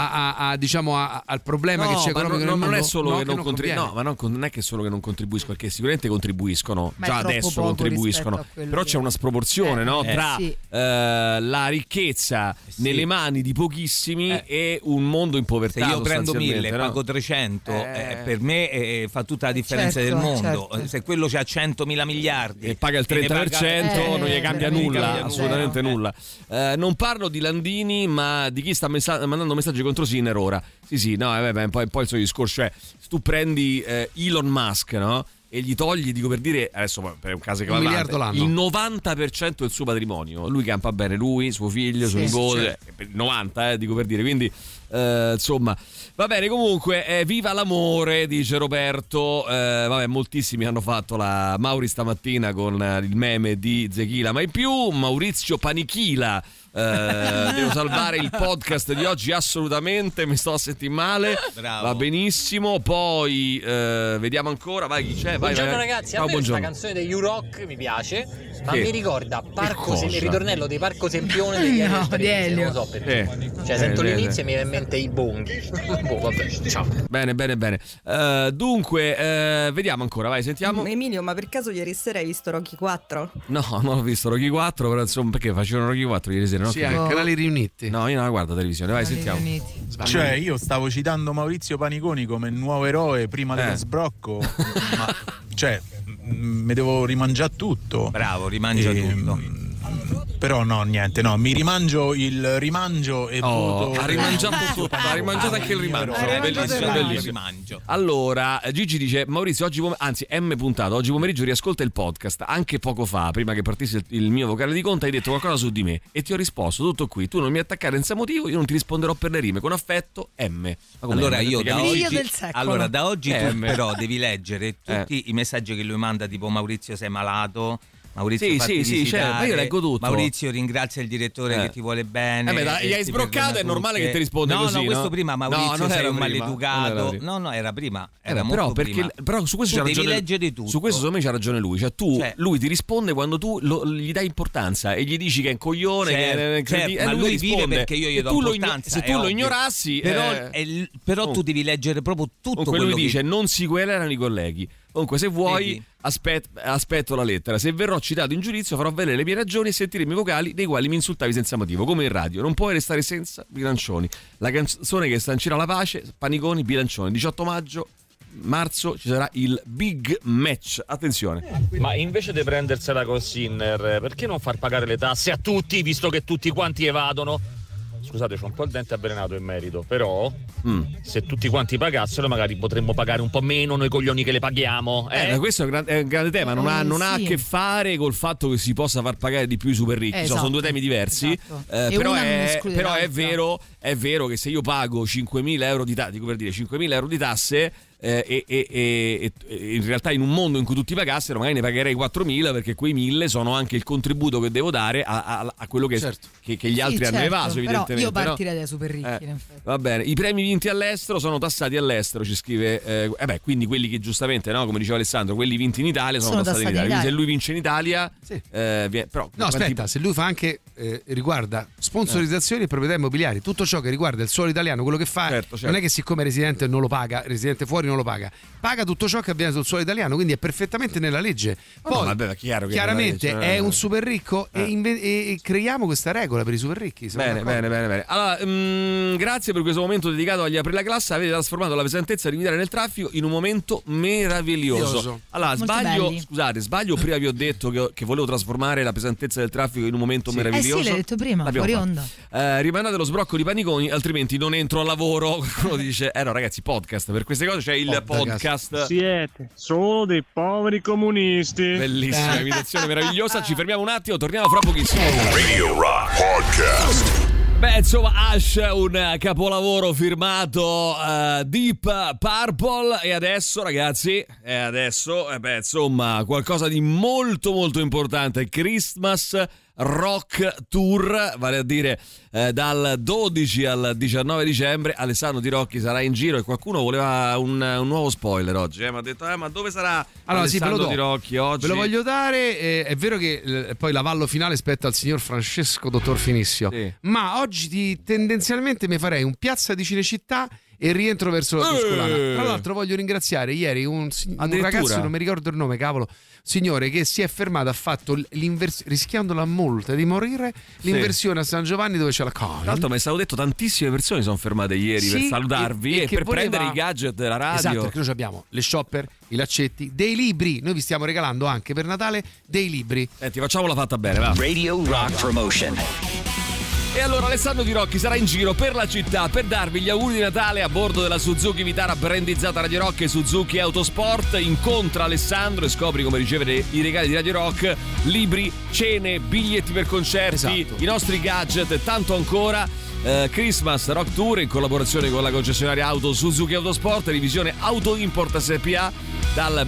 al problema che c'è economico nel mondo. Non è solo che non contribuiscono, ma non è che solo che non contribuiscono, perché sicuramente contribuiscono, già adesso contribuiscono, però c'è una sproporzione tra la ricchezza nelle mani di pochissimi e un mondo in povertà. Se io prendo 1000 e pago 300, per me fa tutta la differenza del mondo. Se quello c'ha 100.000 miliardi e paga il 30%, non gli cambia nulla, assolutamente nulla. Non parlo di Landini, ma di chi sta mandando messaggi contro Sinner ora. Poi il suo discorso, cioè tu prendi Elon Musk, no? E gli togli, dico per dire, adesso per un caso che va avanti, il 90% del suo patrimonio. Lui campa bene, lui, suo figlio, suo nipote, il 90%, dico per dire, quindi insomma, va bene. Comunque viva l'amore, dice Roberto. Moltissimi hanno fatto la Mauri stamattina con il meme di Zechila, ma in più Maurizio Panichila. Devo salvare il podcast di oggi, assolutamente, mi sto a sentire male. Bravo. Va benissimo. Poi vediamo ancora, vai chi c'è. Buongiorno vai. Ragazzi, a me questa canzone degli U-Rock mi piace, ma mi ricorda il ritornello di Parco Sempione degli anni 30, non lo so perché. Sento l'inizio e mi viene in mente i bonghi. Vabbè, ciao. Bene. Dunque, vediamo ancora, vai, sentiamo. Emilio, ma per caso ieri sera hai visto Rocky 4? No, non ho visto Rocky 4, però insomma, perché facevano Rocky 4 ieri sera? Sì, anche canali riuniti. No, io non la guardo la televisione, vai, sentiamo. Cioè, io stavo citando Maurizio Paniconi come nuovo eroe prima dello sbrocco, ma cioè mi devo rimangiare tutto. Bravo, rimangia tutto. Però no, niente, no, mi rimangio il rimangio e voto. Ha rimangiato tutto, ha rimangiato anche il rimangio. Bellissimo, bellissimo. Allora, Gigi dice: Maurizio, oggi anzi, M puntato, oggi pomeriggio riascolta il podcast. Anche poco fa, prima che partisse il mio vocale di conto, hai detto qualcosa su di me e ti ho risposto tutto qui. Tu non mi attaccare senza motivo, io non ti risponderò per le rime. Con affetto, M. Allora io da oggi tu M. però devi leggere tutti i messaggi che lui manda, tipo Maurizio sei malato, Maurizio sì, certo, ma io leggo tutto. Maurizio ringrazia il direttore che ti vuole bene. Gli hai sbroccato, è normale che ti risponda così. No, questo prima Maurizio sei un prima, maleducato. No, era prima. Era però su questo c'ha ragione. Devi leggere tutto. Su questo secondo me c'ha ragione lui. Cioè lui ti risponde quando tu gli dai importanza e gli dici che è un coglione, ma lui vive perché io gli do importanza. Se tu lo ignorassi, però tu devi leggere proprio tutto. Comunque lui dice non si querelano i colleghi. Comunque se vuoi aspetto la lettera. Se verrò citato in giudizio farò vedere le mie ragioni e sentiremo i vocali nei quali mi insultavi senza motivo, come in radio. Non puoi restare senza bilancioni. La canzone che sancirà la pace, Paniconi, bilancioni. 18 marzo ci sarà il big match. Attenzione. Ma invece di prendersela con Sinner, perché non far pagare le tasse a tutti, visto che tutti quanti evadono? Scusate, c'ho un po' il dente avvelenato in merito, però se tutti quanti pagassero magari potremmo pagare un po' meno noi coglioni che le paghiamo. Questo è un grande tema, non ha a che fare col fatto che si possa far pagare di più i super ricchi, sono due temi diversi, però è vero che se io pago 5.000 euro di tasse, dico per dire 5.000 euro di tasse, e in realtà in un mondo in cui tutti pagassero magari ne pagherei 4.000, perché quei 1.000 sono anche il contributo che devo dare a quello che gli altri hanno evaso, evidentemente. Io partirei dai super ricchi, in effetti. Va bene, i premi vinti all'estero sono tassati all'estero, ci scrive quindi quelli che giustamente, no, come diceva Alessandro, quelli vinti in Italia sono tassati in Italia. Quindi se lui vince in Italia però aspetta, se lui fa anche riguarda sponsorizzazioni e proprietà immobiliari, tutto ciò che riguarda il suolo italiano, quello che fa non è che siccome residente non lo paga, residente fuori non lo paga tutto ciò che avviene sul suolo italiano, quindi è perfettamente nella legge. Poi chiaramente è un super ricco e creiamo questa regola per i super ricchi. Bene. Allora, grazie per questo momento dedicato agli apri la classe. Avete trasformato la pesantezza di guidare nel traffico in un momento meraviglioso. Allora, sbaglio, prima vi ho detto che volevo trasformare la pesantezza del traffico in un momento meraviglioso. Sì, l'hai detto prima, fuori onda. Rimandate lo sbrocco di Paniconi, altrimenti non entro al lavoro. Qualcuno dice no ragazzi, podcast, per queste cose c'è il podcast. Siete solo dei poveri comunisti. Bellissima imitazione, meravigliosa. Ci fermiamo un attimo, torniamo fra pochissimo. Radio Rock Podcast. Beh, insomma, Ash, un capolavoro firmato Deep Purple. E adesso, ragazzi, insomma, qualcosa di molto molto importante. Christmas Rock Tour, vale a dire dal 12 al 19 dicembre Alessandro Di Rocchi sarà in giro, e qualcuno voleva un nuovo spoiler oggi, mi ha detto ma dove sarà Alessandro Di Rocchi oggi? Ve lo voglio dare, è vero che poi l'avallo finale spetta al signor Francesco Dottor Finissio, ma oggi tendenzialmente mi farei un Piazza di Cinecittà e rientro verso la Tuscolana. Tra l'altro voglio ringraziare ieri un ragazzo, non mi ricordo il nome, cavolo, signore, che si è fermato, ha fatto rischiando la multa di morire, l'inversione a San Giovanni dove c'è la coin. Tra l'altro mi è stato detto tantissime persone sono fermate ieri per salutarvi e per prendere i gadget della radio. Esatto, perché noi abbiamo le shopper, i laccetti, dei libri, noi vi stiamo regalando anche per Natale dei libri. Ti facciamola fatta bene, va. Radio Rock Promotion. E allora Alessandro Di Rocchi sarà in giro per la città per darvi gli auguri di Natale a bordo della Suzuki Vitara brandizzata Radio Rock e Suzuki Autosport. Incontra Alessandro e scopri come ricevere i regali di Radio Rock, libri, cene, biglietti per concerti, i nostri gadget e tanto ancora. Christmas Rock Tour in collaborazione con la concessionaria auto Suzuki Autosport, divisione Auto Import SPA, dal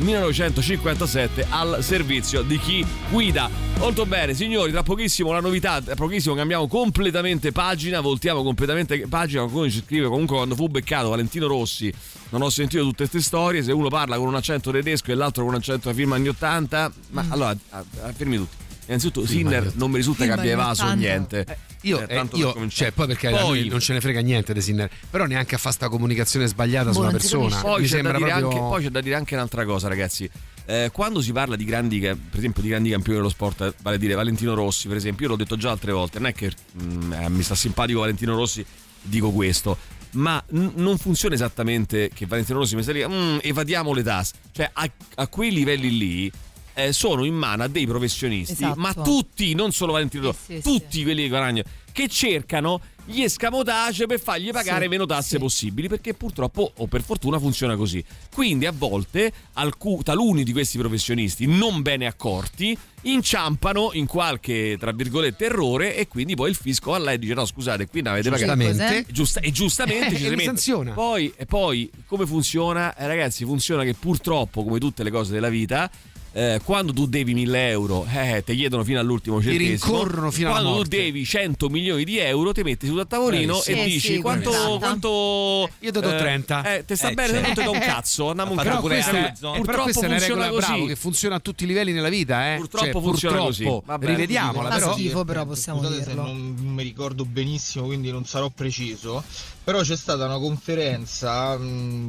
1957 al servizio di chi guida. Molto bene, signori, tra pochissimo la novità, tra pochissimo cambiamo completamente pagina, voltiamo completamente pagina. Qualcuno ci scrive comunque quando fu beccato Valentino Rossi non ho sentito tutte queste storie, se uno parla con un accento tedesco e l'altro con un accento a firma anni 80, ma allora fermi tutti. Innanzitutto Sinner non mi risulta che abbia evaso niente. Poi perché non ce ne frega niente di Sinner, però neanche a fare sta comunicazione sbagliata su una persona. Poi c'è da dire anche un'altra cosa, ragazzi. Quando si parla di grandi, per esempio, di grandi campioni dello sport, vale a dire Valentino Rossi, per esempio, io l'ho detto già altre volte, non è che mi sta simpatico Valentino Rossi, dico questo, ma non funziona esattamente che Valentino Rossi mi sta lì evadiamo le tasse, cioè a quei livelli lì sono in mano a dei professionisti, esatto. ma tutti, non solo Valentino, tutti quelli che guadagnano, che cercano gli escamotage per fargli pagare meno tasse possibili, perché purtroppo o per fortuna funziona così. Quindi a volte taluni di questi professionisti non bene accorti inciampano in qualche, tra virgolette, errore, e quindi poi il fisco va là e dice no scusate, qui non avete pagato, e giustamente ci si sanziona. Poi come funziona? Ragazzi, funziona che purtroppo, come tutte le cose della vita, quando tu devi 1.000 euro te chiedono fino all'ultimo centesimo, ti rincorrono fino alla morte. Quando tu devi 100 milioni di euro ti metti sul tavolino e dici quanto io ti do 30, te sta bene, non ti do un cazzo, andiamo un cazzo. Purtroppo questa è una regola bravo che funziona a tutti i livelli nella vita, purtroppo funziona così. Rivediamola, però schifo, però possiamo dirlo. Se non mi ricordo benissimo, quindi non sarò preciso, però c'è stata una conferenza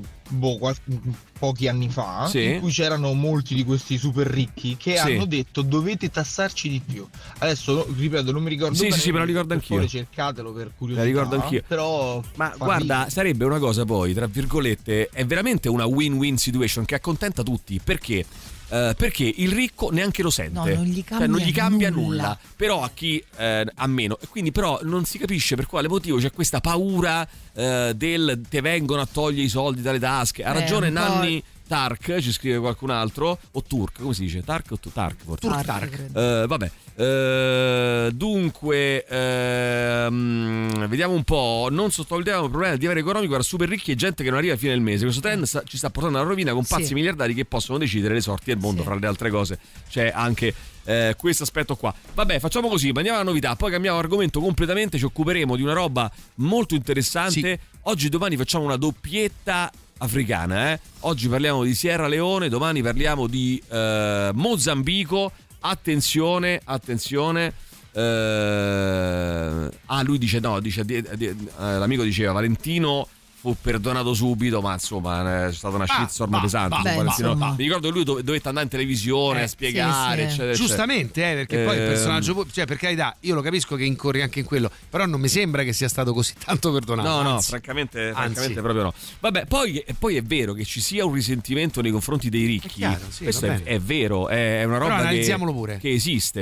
pochi anni fa in cui c'erano molti di questi super ricchi che hanno detto dovete tassarci di più. Adesso ripeto, non mi ricordo bene, me lo ricordo anch'io. Cercatelo per curiosità. La ricordo anch'io. Però ma guarda, sarebbe una cosa poi, tra virgolette, è veramente una win-win situation che accontenta tutti, perché il ricco neanche lo sente, non gli cambia, nulla. Però a chi ha meno, e quindi però non si capisce per quale motivo c'è questa paura del te vengono a togliere i soldi dalle tasche. Ha ragione Nanni Tark, ci scrive qualcun altro, o Turk, come si dice? Tark o Tark forse? Tark. Vabbè. Dunque vediamo un po'. Non sottovalutiamo il problema di avere economico tra super ricchi e gente che non arriva a fine del mese. Questo trend ci sta portando alla rovina, con pazzi miliardari che possono decidere le sorti del mondo. Fra le altre cose c'è anche questo aspetto qua. Vabbè, facciamo così, mandiamo alla novità, poi cambiamo argomento completamente. Ci occuperemo di una roba molto interessante. Oggi e domani facciamo una doppietta africana. Oggi parliamo di Sierra Leone, domani parliamo di Mozambico. Attenzione. Lui dice l'amico diceva Valentino fu perdonato subito, ma insomma è stata una shitstorm pesante. Mi ricordo che lui dovette andare in televisione a spiegare, eccetera, giustamente, perché poi il personaggio, cioè, per carità, io lo capisco che incorri anche in quello, però non mi sembra che sia stato così tanto perdonato. No, francamente proprio no. Vabbè, poi è vero che ci sia un risentimento nei confronti dei ricchi. Questo è vero, è una roba che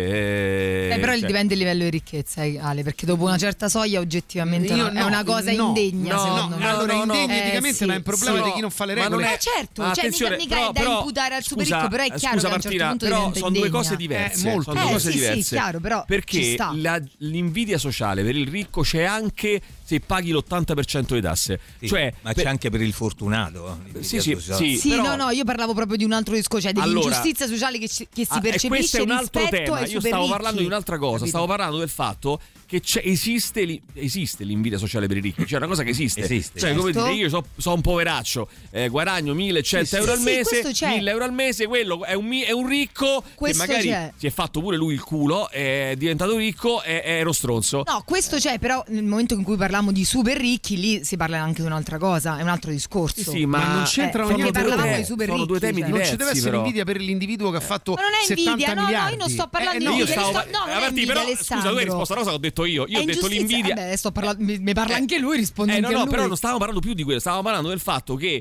esiste. Però dipende il livello di ricchezza, Ale, perché dopo una certa soglia oggettivamente è una cosa indegna, secondo me. Indegno eticamente, ma è un problema di chi non fa le regole. Certo, cioè mica è da imputare al super ricco, però è chiaro che a un certo punto però sono due cose diverse. Sono due cose diverse. Sì, chiaro, però perché l'invidia sociale per il ricco c'è anche se paghi l'80% di tasse. Cioè, ma c'è anche per il fortunato. Sì, però... no, io parlavo proprio di un altro discorso, cioè dell'ingiustizia sociale che si percepisce questo è un altro rispetto tema. ai Io super stavo ricchi. parlando di un'altra cosa, Capito? stavo parlando del fatto che esiste l'invidia sociale per i ricchi, cioè una cosa che esiste. Cioè, come dire, io so un poveraccio, guadagno 1.100 euro al mese, 1.000 euro al mese, quello è un ricco questo che magari si è fatto pure lui il culo, è diventato ricco, è uno stronzo. No, questo c'è, però nel momento in cui parliamo di super ricchi, lì si parla anche di un'altra cosa, è un altro discorso. Sì, ma non c'entrano niente. Parlavamo di super ricchi. Sono due temi diversi. Non ci deve essere invidia per l'individuo che ha fatto 70 miliardi. Io non sto parlando di invidia. Però scusa, tu hai risposto a una cosa che ho detto io. Io ho detto l'invidia. Mi parla anche lui, risponde anche lui. Però non stavamo parlando più di quello, stavamo parlando del fatto che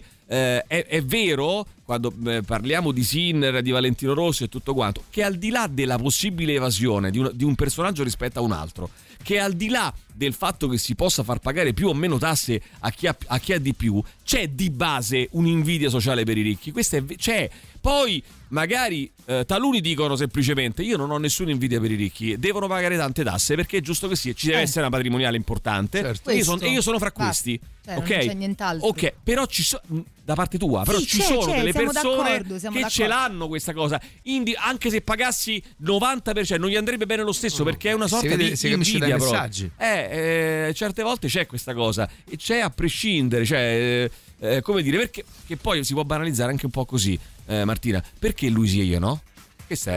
è vero, quando parliamo di Sinner, di Valentino Rossi e tutto quanto, che al di là della possibile evasione di un personaggio rispetto a un altro, che al di là del fatto che si possa far pagare più o meno tasse a chi ha di più, c'è di base un'invidia sociale per i ricchi. Questa c'è. Poi magari taluni dicono semplicemente io non ho nessuna invidia per i ricchi, devono pagare tante tasse perché è giusto che sia, ci deve essere una patrimoniale importante. Certo. E io sono fra questi. Ok, non c'è nient'altro. Ok, però da parte tua, però ci sono delle persone che ce l'hanno questa cosa. Anche se pagassi 90%, non gli andrebbe bene lo stesso, perché è una sorta di invidia. Messaggi. Certe volte c'è questa cosa e c'è a prescindere, cioè come dire, perché che poi si può banalizzare anche un po' così, Martina, perché lui sì e io no? Questa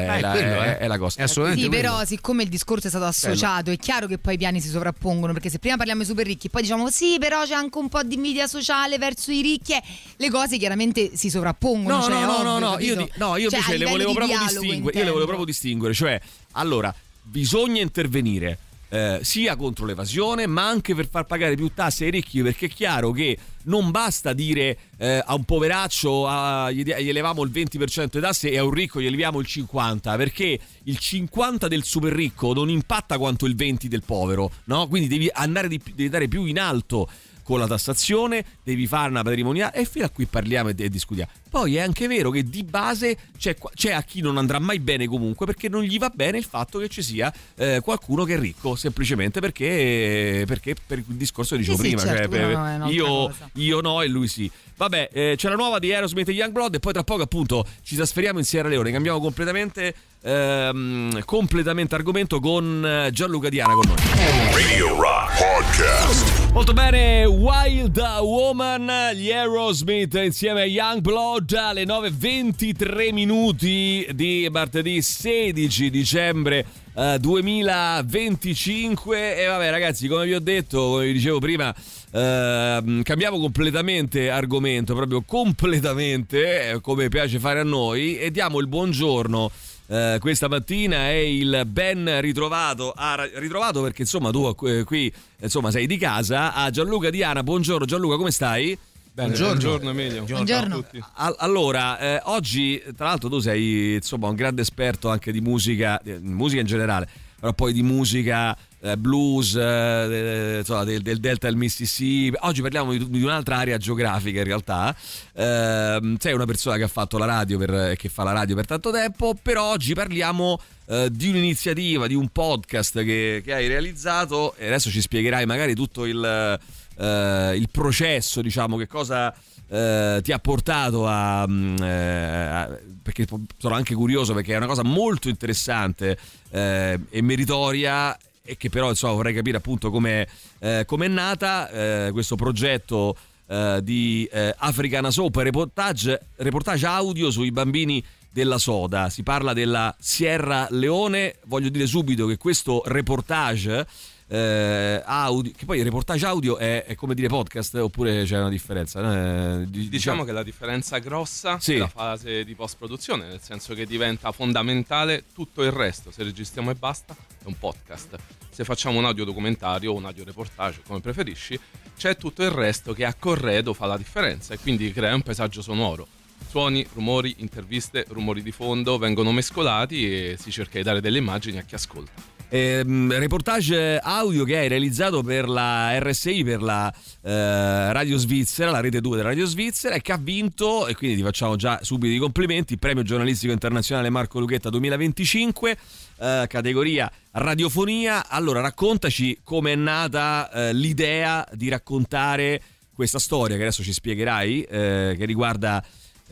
è la cosa. Sì, però siccome il discorso è stato associato, è chiaro che poi i piani si sovrappongono, perché se prima parliamo di super ricchi, poi diciamo sì, però c'è anche un po' di invidia sociale verso i ricchi, le cose chiaramente si sovrappongono. No, io invece le volevo proprio distinguere. Io le volevo proprio distinguere, cioè, allora, bisogna intervenire sia contro l'evasione, ma anche per far pagare più tasse ai ricchi, perché è chiaro che non basta dire a un poveraccio gli eleviamo il 20% di tasse e a un ricco gli eleviamo il 50%, perché il 50% del super ricco non impatta quanto il 20% del povero, no? Quindi devi dare più in alto con la tassazione, devi fare una patrimoniale, e fino a qui parliamo e discutiamo. Poi è anche vero che di base c'è a chi non andrà mai bene comunque, perché non gli va bene il fatto che ci sia qualcuno che è ricco, semplicemente perché per il discorso che dicevo prima, certo, io no e lui sì. Vabbè, c'è la nuova di Aerosmith e Youngblood, e poi tra poco appunto ci trasferiamo in Sierra Leone, cambiamo completamente argomento con Gianluca Diana con noi. Radio Rock Podcast. Molto bene, Wild Woman, gli Aerosmith insieme a Youngblood alle 9:23 minuti di martedì 16 dicembre 2025. E vabbè ragazzi, come vi ho detto, come vi dicevo prima, cambiamo completamente argomento, proprio completamente, come piace fare a noi, e diamo il buongiorno. Questa mattina è il ben ritrovato perché insomma tu qui insomma sei di casa, a Gianluca Diana. Buongiorno Gianluca, come stai? Buongiorno Emilio. Buongiorno. A tutti. Allora, oggi tra l'altro tu sei insomma un grande esperto anche di musica in generale, però poi di musica blues, insomma, del delta del Mississippi. Oggi parliamo di un'altra area geografica in realtà. Sei una persona che ha fatto la radio che fa la radio per tanto tempo, però oggi parliamo di un'iniziativa, di un podcast che hai realizzato, e adesso ci spiegherai magari tutto il processo, diciamo, che cosa ti ha portato perché sono anche curioso, perché è una cosa molto interessante e meritoria, e che però insomma vorrei capire appunto come è nata questo progetto di Africana Soap, reportage audio sui bambini della soda. Si parla della Sierra Leone. Voglio dire subito che questo reportage audio, che poi il reportage audio è come dire podcast, oppure c'è una differenza? Diciamo che la differenza grossa è la fase di post produzione, nel senso che diventa fondamentale tutto il resto. Se registriamo e basta è un podcast, se facciamo un audio documentario o un audio reportage, come preferisci, c'è tutto il resto che a corredo fa la differenza, e quindi crea un paesaggio sonoro. Suoni, rumori, interviste, rumori di fondo vengono mescolati e si cerca di dare delle immagini a chi ascolta. Reportage audio che hai realizzato per la RSI, per la Radio Svizzera, la rete 2 della Radio Svizzera, e che ha vinto, e quindi ti facciamo già subito i complimenti, il premio giornalistico internazionale Marco Lucchetta 2025, categoria radiofonia. Allora raccontaci come è nata l'idea di raccontare questa storia che adesso ci spiegherai, che riguarda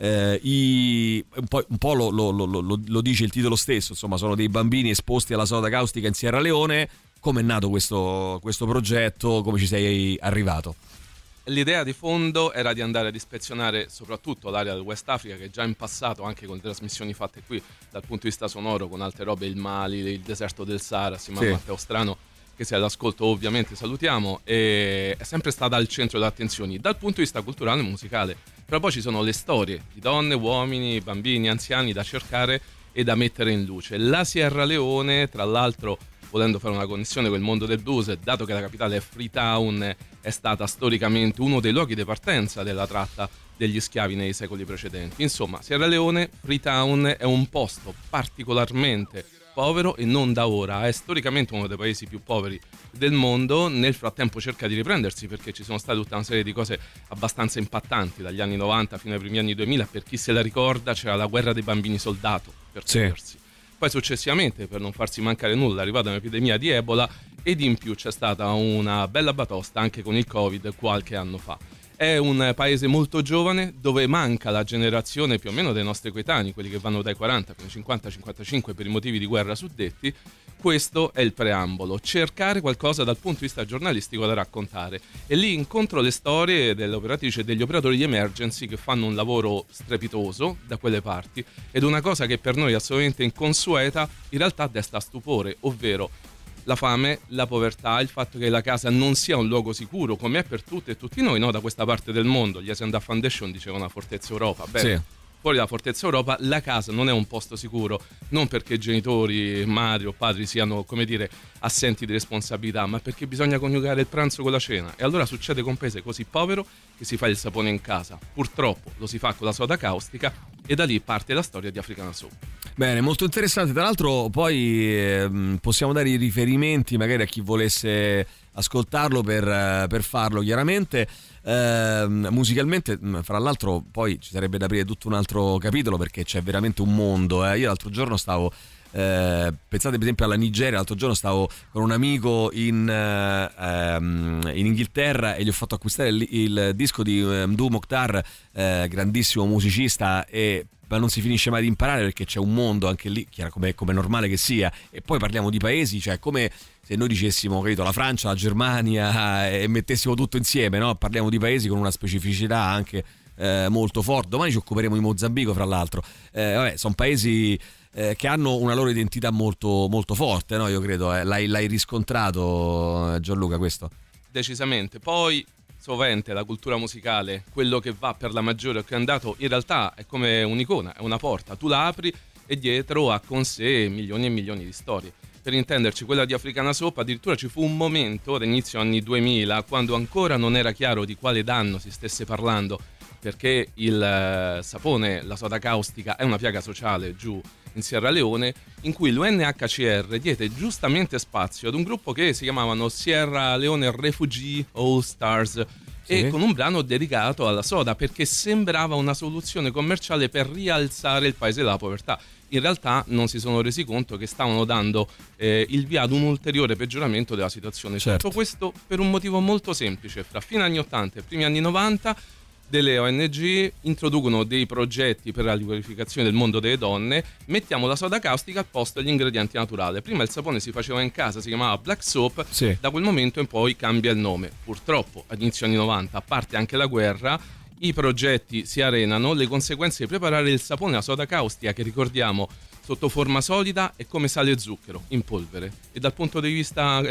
un po' lo dice il titolo stesso, insomma sono dei bambini esposti alla soda caustica in Sierra Leone. Come è nato questo progetto? Come ci sei arrivato? L'idea di fondo era di andare ad ispezionare soprattutto l'area del West Africa, che già in passato, anche con le trasmissioni fatte qui dal punto di vista sonoro, con altre robe, il Mali, il deserto del Sahara, assieme a Matteo Strano, che se è all'ascolto ovviamente salutiamo, e è sempre stata al centro delle attenzioni dal punto di vista culturale e musicale. Però poi ci sono le storie di donne, uomini, bambini, anziani da cercare e da mettere in luce. La Sierra Leone, tra l'altro, volendo fare una connessione con il mondo del blues, dato che la capitale è Freetown, è stata storicamente uno dei luoghi di partenza della tratta degli schiavi nei secoli precedenti. Insomma, Sierra Leone, Freetown, è un posto particolarmente povero, e non da ora, è storicamente uno dei paesi più poveri del mondo. Nel frattempo cerca di riprendersi, perché ci sono state tutta una serie di cose abbastanza impattanti dagli anni 90 fino ai primi anni 2000. Per chi se la ricorda, c'era la guerra dei bambini soldato per togliersi. Poi successivamente, per non farsi mancare nulla, è arrivata un'epidemia di Ebola, ed in più c'è stata una bella batosta anche con il Covid qualche anno fa. È un paese molto giovane, dove manca la generazione più o meno dei nostri coetanei, quelli che vanno dai 40 fino ai 50-55 per i motivi di guerra suddetti. Questo è il preambolo: cercare qualcosa dal punto di vista giornalistico da raccontare. E lì incontro le storie delle operatrici e degli operatori di emergency che fanno un lavoro strepitoso da quelle parti, ed una cosa che per noi è assolutamente inconsueta in realtà desta stupore, ovvero la fame, la povertà, il fatto che la casa non sia un luogo sicuro, come è per tutte e tutti noi, no? Da questa parte del mondo. Gli Asenda Foundation diceva una fortezza Europa. Bene, fuori dalla Fortezza Europa la casa non è un posto sicuro, non perché i genitori, madri o padri siano, come dire, assenti di responsabilità, ma perché bisogna coniugare il pranzo con la cena. E allora succede con un paese così povero che si fa il sapone in casa. Purtroppo lo si fa con la soda caustica e da lì parte la storia di Africana Soap. Bene, molto interessante. Tra l'altro poi possiamo dare i riferimenti magari a chi volesse ascoltarlo per farlo chiaramente. Musicalmente, fra l'altro, poi ci sarebbe da aprire tutto un altro capitolo perché c'è veramente un mondo. Io l'altro giorno stavo pensate per esempio alla Nigeria, l'altro giorno stavo con un amico in Inghilterra e gli ho fatto acquistare il disco di Mdou Mokhtar, grandissimo musicista, ma non si finisce mai di imparare perché c'è un mondo anche lì, come normale che sia. E poi parliamo di paesi, cioè come se noi dicessimo, capito, la Francia, la Germania e mettessimo tutto insieme, no? Parliamo di paesi con una specificità anche molto forte. Domani ci occuperemo di Mozambico, fra l'altro. Sono paesi che hanno una loro identità molto, molto forte, no? Io credo. L'hai riscontrato, Gianluca, questo? Decisamente. Poi sovente la cultura musicale, quello che va per la maggiore o che è andato, in realtà è come un'icona, è una porta, tu la apri e dietro ha con sé milioni e milioni di storie. Per intenderci, quella di Africana Soap, addirittura ci fu un momento all'inizio anni 2000 quando ancora non era chiaro di quale danno si stesse parlando, perché il sapone, la soda caustica, è una piaga sociale giù in Sierra Leone, in cui l'UNHCR diede giustamente spazio ad un gruppo che si chiamavano Sierra Leone Refugee All Stars, e con un brano dedicato alla soda, perché sembrava una soluzione commerciale per rialzare il paese dalla povertà. In realtà non si sono resi conto che stavano dando il via ad un ulteriore peggioramento della situazione. Tutto questo per un motivo molto semplice: fra fine anni 80 e primi anni 90 delle ONG introducono dei progetti per la riqualificazione del mondo delle donne. Mettiamo la soda caustica al posto degli ingredienti naturali. Prima il sapone si faceva in casa, si chiamava Black Soap, da quel momento in poi cambia il nome. Purtroppo all'inizio anni 90, a parte anche la guerra, i progetti si arenano, le conseguenze di preparare il sapone alla soda caustica, che ricordiamo sotto forma solida è come sale e zucchero in polvere, e dal punto di vista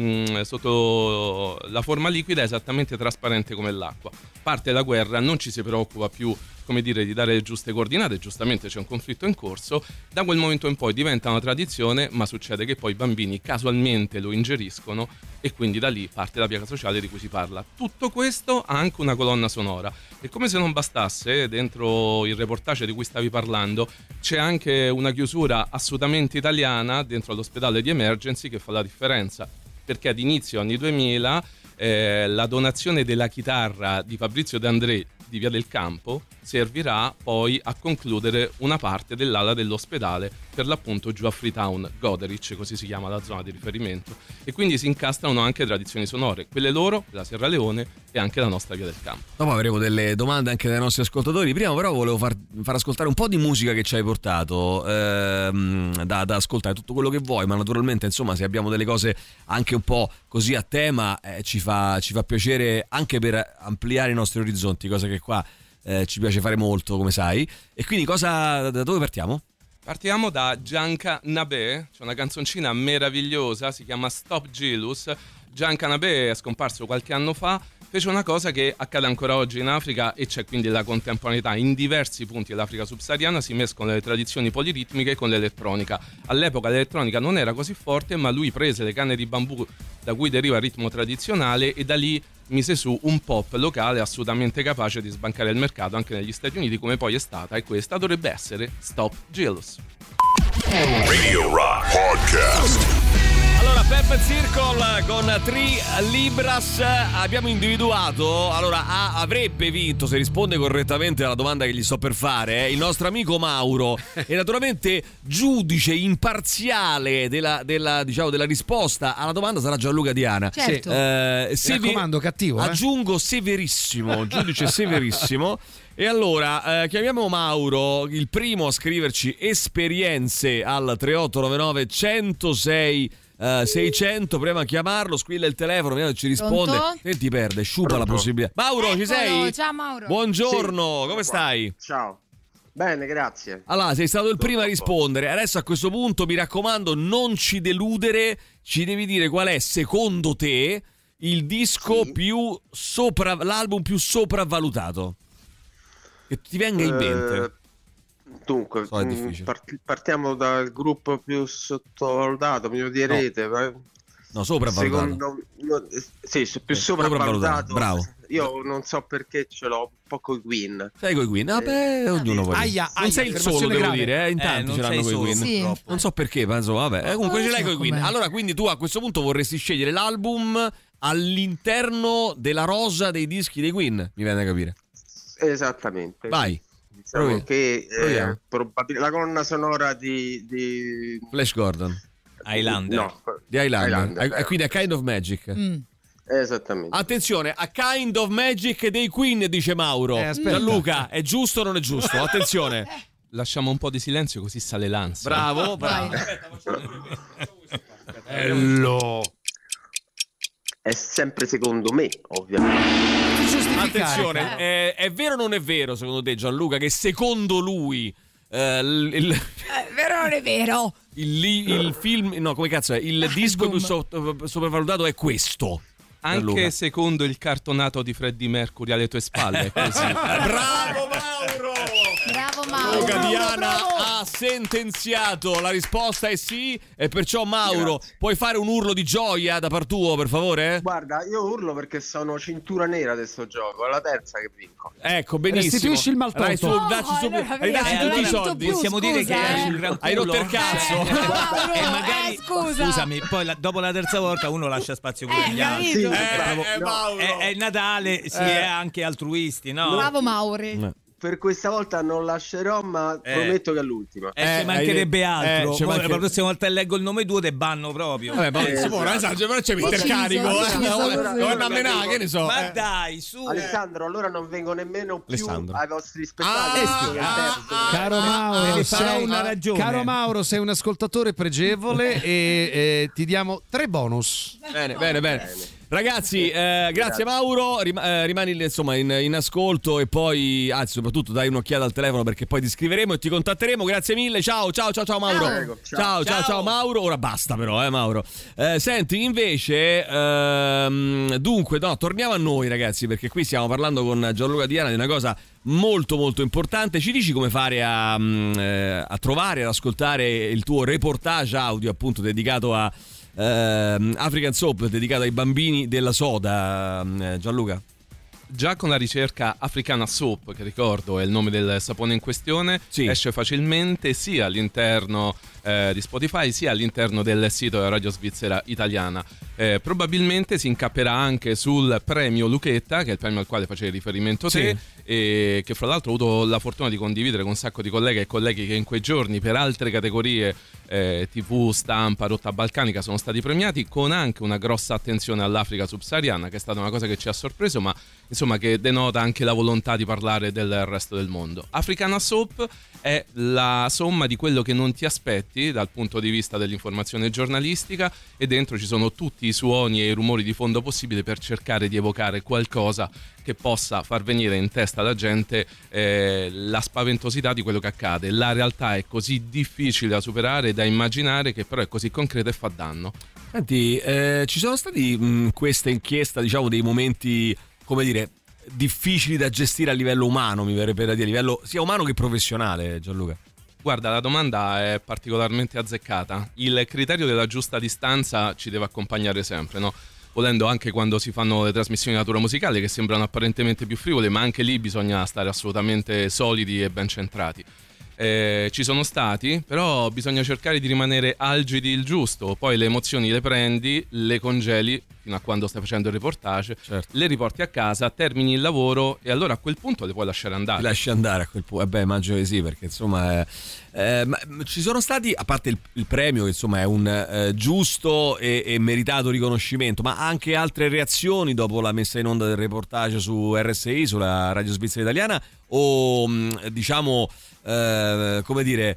sotto la forma liquida è esattamente trasparente come l'acqua. Parte la guerra, non ci si preoccupa più, come dire, di dare le giuste coordinate, giustamente c'è un conflitto in corso, da quel momento in poi diventa una tradizione, ma succede che poi i bambini casualmente lo ingeriscono e quindi da lì parte la piaga sociale di cui si parla. Tutto questo ha anche una colonna sonora, e come se non bastasse, dentro il reportage di cui stavi parlando c'è anche una chiusura assolutamente italiana dentro all'ospedale di Emergency che fa la differenza, perché ad inizio anni 2000 la donazione della chitarra di Fabrizio De André di Via del Campo servirà poi a concludere una parte dell'ala dell'ospedale, per l'appunto giù a Freetown, Goderich, così si chiama la zona di riferimento, e quindi si incastrano anche tradizioni sonore, quelle loro, della Sierra Leone e anche la nostra Via del Campo. Dopo avremo delle domande anche dai nostri ascoltatori. Prima però volevo far ascoltare un po' di musica che ci hai portato da ascoltare, tutto quello che vuoi, ma naturalmente insomma se abbiamo delle cose anche un po' così a tema ci fa piacere anche per ampliare i nostri orizzonti, cosa che qua ci piace fare molto, come sai. E quindi da dove partiamo? Partiamo da Gianca Nabè, c'è una canzoncina meravigliosa, si chiama Stop Jealous. Gianca Nabè è scomparso qualche anno fa, fece una cosa che accade ancora oggi in Africa, e c'è quindi la contemporaneità. In diversi punti dell'Africa subsahariana si mescolano le tradizioni poliritmiche con l'elettronica. All'epoca l'elettronica non era così forte, ma lui prese le canne di bambù da cui deriva il ritmo tradizionale e da lì mise su un pop locale assolutamente capace di sbancare il mercato anche negli Stati Uniti, come poi è stata, e questa dovrebbe essere Stop Jealous. Radio Rock Podcast. Allora, Pep Circle con 3 Libras abbiamo individuato, allora avrebbe vinto, se risponde correttamente alla domanda che gli sto per fare, il nostro amico Mauro, e naturalmente giudice imparziale della risposta alla domanda sarà Gianluca Diana. Certo. Mi raccomando, cattivo. Aggiungo severissimo, giudice severissimo. E allora chiamiamo Mauro, il primo a scriverci esperienze al 3899 106 600. Prima a chiamarlo, squilla il telefono, vediamo se ci risponde. E ti perde, sciupa la possibilità. Mauro, ci sei? Ciao Mauro. Buongiorno, come stai? Ciao. Bene, grazie. Allora, sei stato il primo a rispondere. Adesso a questo punto mi raccomando, non ci deludere, ci devi dire qual è secondo te il disco più l'album più sopravvalutato che ti venga in mente. Dunque, partiamo dal gruppo più sottovalutato, mi direte. No, sopravvalutato. Sì, più sopravvalutato. Bravo. Io non so perché ce l'ho un po' coi Queen. Sei coi Queen? Vabbè, ognuno vuole. Non sei il solo, devo dire, in tanti ce l'hanno coi Queen. Sì. Non so perché, ma insomma, vabbè. Comunque ce l'hai coi Queen. Allora, quindi tu a questo punto vorresti scegliere l'album all'interno della rosa dei dischi dei Queen, mi viene da capire. Esattamente. Vai. Diciamo che la colonna sonora di Flash Gordon. Highlander. No, di Highlander. Quindi A Kind of Magic. Esattamente. Attenzione, A Kind of Magic dei Queen, dice Mauro. Gianluca, è giusto o non è giusto? Attenzione. Lasciamo un po' di silenzio così sale l'ansia. Bravo. Bello. È sempre secondo me, ovviamente. Attenzione, è vero o non è vero, secondo te, Gianluca, che secondo lui vero o non è vero? Il film, no, come cazzo è? Il disco più sopravvalutato è questo. Anche Gianluca. secondo il cartonato di Freddie Mercury alle tue spalle, è così. Bravo Mauro! Bravo Mauro. Luca Diana ha sentenziato, la risposta è sì, e perciò Mauro, puoi fare un urlo di gioia da par tuo, per favore? Guarda, io urlo perché sono cintura nera di sto gioco, è la terza che vinco. Ecco, benissimo. Restituisci il maltolto. Dacci tutti i soldi. Possiamo dire che hai un gran culo. Hai rotto il cazzo. E magari, scusami, poi dopo la terza volta uno lascia spazio per gli altri. È Natale, si è anche altruisti, no? Bravo Mauro. Per questa volta non lascerò, ma prometto che è l'ultima. Ci mancherebbe altro. La prossima volta leggo il nome tuo te banno proprio. Però c'è Mr. Carico. Che ne so. Ma dai, su. Alessandro, allora non vengo nemmeno più ai vostri spettacoli. Caro Mauro, caro Mauro, sei un ascoltatore pregevole e ti diamo 3 bonus. Bene. Ragazzi, grazie Mauro, rimani insomma in ascolto e poi, anzi soprattutto dai un'occhiata al telefono perché poi ti scriveremo e ti contatteremo. Grazie mille, ciao Mauro. Ciao Mauro, ora basta però Mauro. Senti invece, dunque no, torniamo a noi ragazzi, perché qui stiamo parlando con Gianluca Diana di una cosa molto molto importante. Ci dici come fare a trovare, ad ascoltare il tuo reportage audio appunto dedicato a African Soap, dedicato ai bambini della soda, Gianluca? Già con la ricerca Africana Soap, che ricordo è il nome del sapone in questione, esce facilmente sia all'interno di Spotify sia all'interno del sito della Radio Svizzera Italiana. Probabilmente si incapperà anche sul premio Luchetta, che è il premio al quale facevi riferimento te, e che fra l'altro ho avuto la fortuna di condividere con un sacco di colleghe e colleghi che in quei giorni per altre categorie TV, stampa, rotta balcanica sono stati premiati, con anche una grossa attenzione all'Africa subsahariana, che è stata una cosa che ci ha sorpreso, ma insomma che denota anche la volontà di parlare del resto del mondo. Africana Soap è la somma di quello che non ti aspetti dal punto di vista dell'informazione giornalistica, e dentro ci sono tutti i suoni e i rumori di fondo possibili per cercare di evocare qualcosa che possa far venire in testa alla gente la spaventosità di quello che accade. La realtà è così difficile da superare, da immaginare, che però è così concreta e fa danno. Senti, ci sono stati questa inchiesta, diciamo, dei momenti, come dire, difficili da gestire a livello umano, mi verrebbe da dire, a livello sia umano che professionale, Gianluca? Guarda, la domanda è particolarmente azzeccata. Il criterio della giusta distanza ci deve accompagnare sempre, no? Volendo anche quando si fanno le trasmissioni di natura musicale, che sembrano apparentemente più frivole, ma anche lì bisogna stare assolutamente solidi e ben centrati. Ci sono stati, però bisogna cercare di rimanere algidi il giusto. Poi le emozioni le prendi, le congeli fino a quando stai facendo il reportage, le riporti a casa, termini il lavoro e allora a quel punto le puoi lasciare andare. Ti lasci andare a quel punto? Immagino di sì, perché insomma ma ci sono stati, a parte il premio che insomma è un giusto e meritato riconoscimento, ma anche altre reazioni dopo la messa in onda del reportage su RSI, sulla Radio Svizzera Italiana, o diciamo come dire,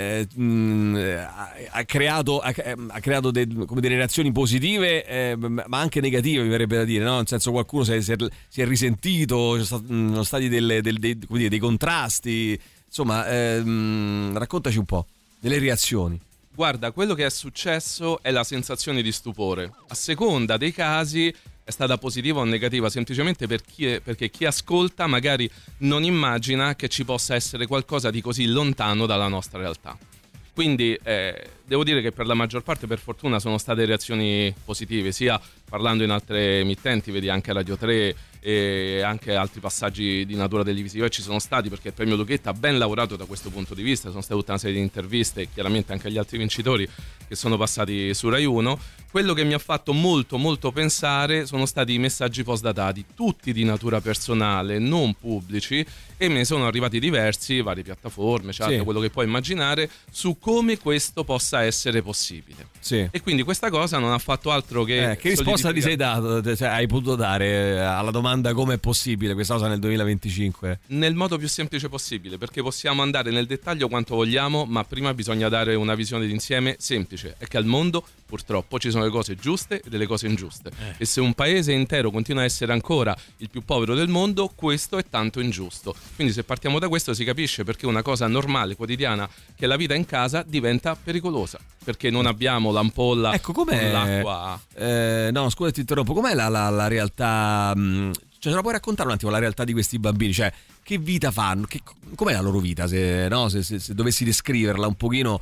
ha creato come delle reazioni positive, ma anche negative, mi verrebbe da dire, no? Nel senso, qualcuno si è risentito, ci sono stati dei contrasti, insomma, raccontaci un po' delle reazioni. Guarda, quello che è successo è la sensazione di stupore. A seconda dei casi è stata positiva o negativa, semplicemente perché chi ascolta magari non immagina che ci possa essere qualcosa di così lontano dalla nostra realtà. Quindi devo dire che per la maggior parte, per fortuna, sono state reazioni positive, sia parlando in altre emittenti, vedi anche Radio 3 e anche altri passaggi di natura televisiva ci sono stati, perché il premio Lucchetta ha ben lavorato da questo punto di vista, sono state tutta una serie di interviste e chiaramente anche agli altri vincitori che sono passati su Rai 1. Quello che mi ha fatto molto molto pensare sono stati i messaggi postdatati, tutti di natura personale, non pubblici, e me ne sono arrivati diversi, varie piattaforme, chat, quello che puoi immaginare, su come questo possa essere possibile. E quindi questa cosa non ha fatto altro che risposta ti sei dato, cioè, hai potuto dare alla domanda come è possibile questa cosa nel 2025? Nel modo più semplice possibile, perché possiamo andare nel dettaglio quanto vogliamo, ma prima bisogna dare una visione d'insieme semplice, è che al mondo purtroppo ci sono le cose giuste e delle cose ingiuste, e se un paese intero continua a essere ancora il più povero del mondo, questo è tanto ingiusto. Quindi se partiamo da questo si capisce perché una cosa normale, quotidiana, che è la vita in casa, diventa pericolosa, perché non abbiamo l'ampolla con l'acqua. No, scusa, ti interrompo. Com'è la realtà? Cioè, ce la puoi raccontare un attimo la realtà di questi bambini? Cioè, che vita fanno? Com'è la loro vita? Se dovessi descriverla un pochino,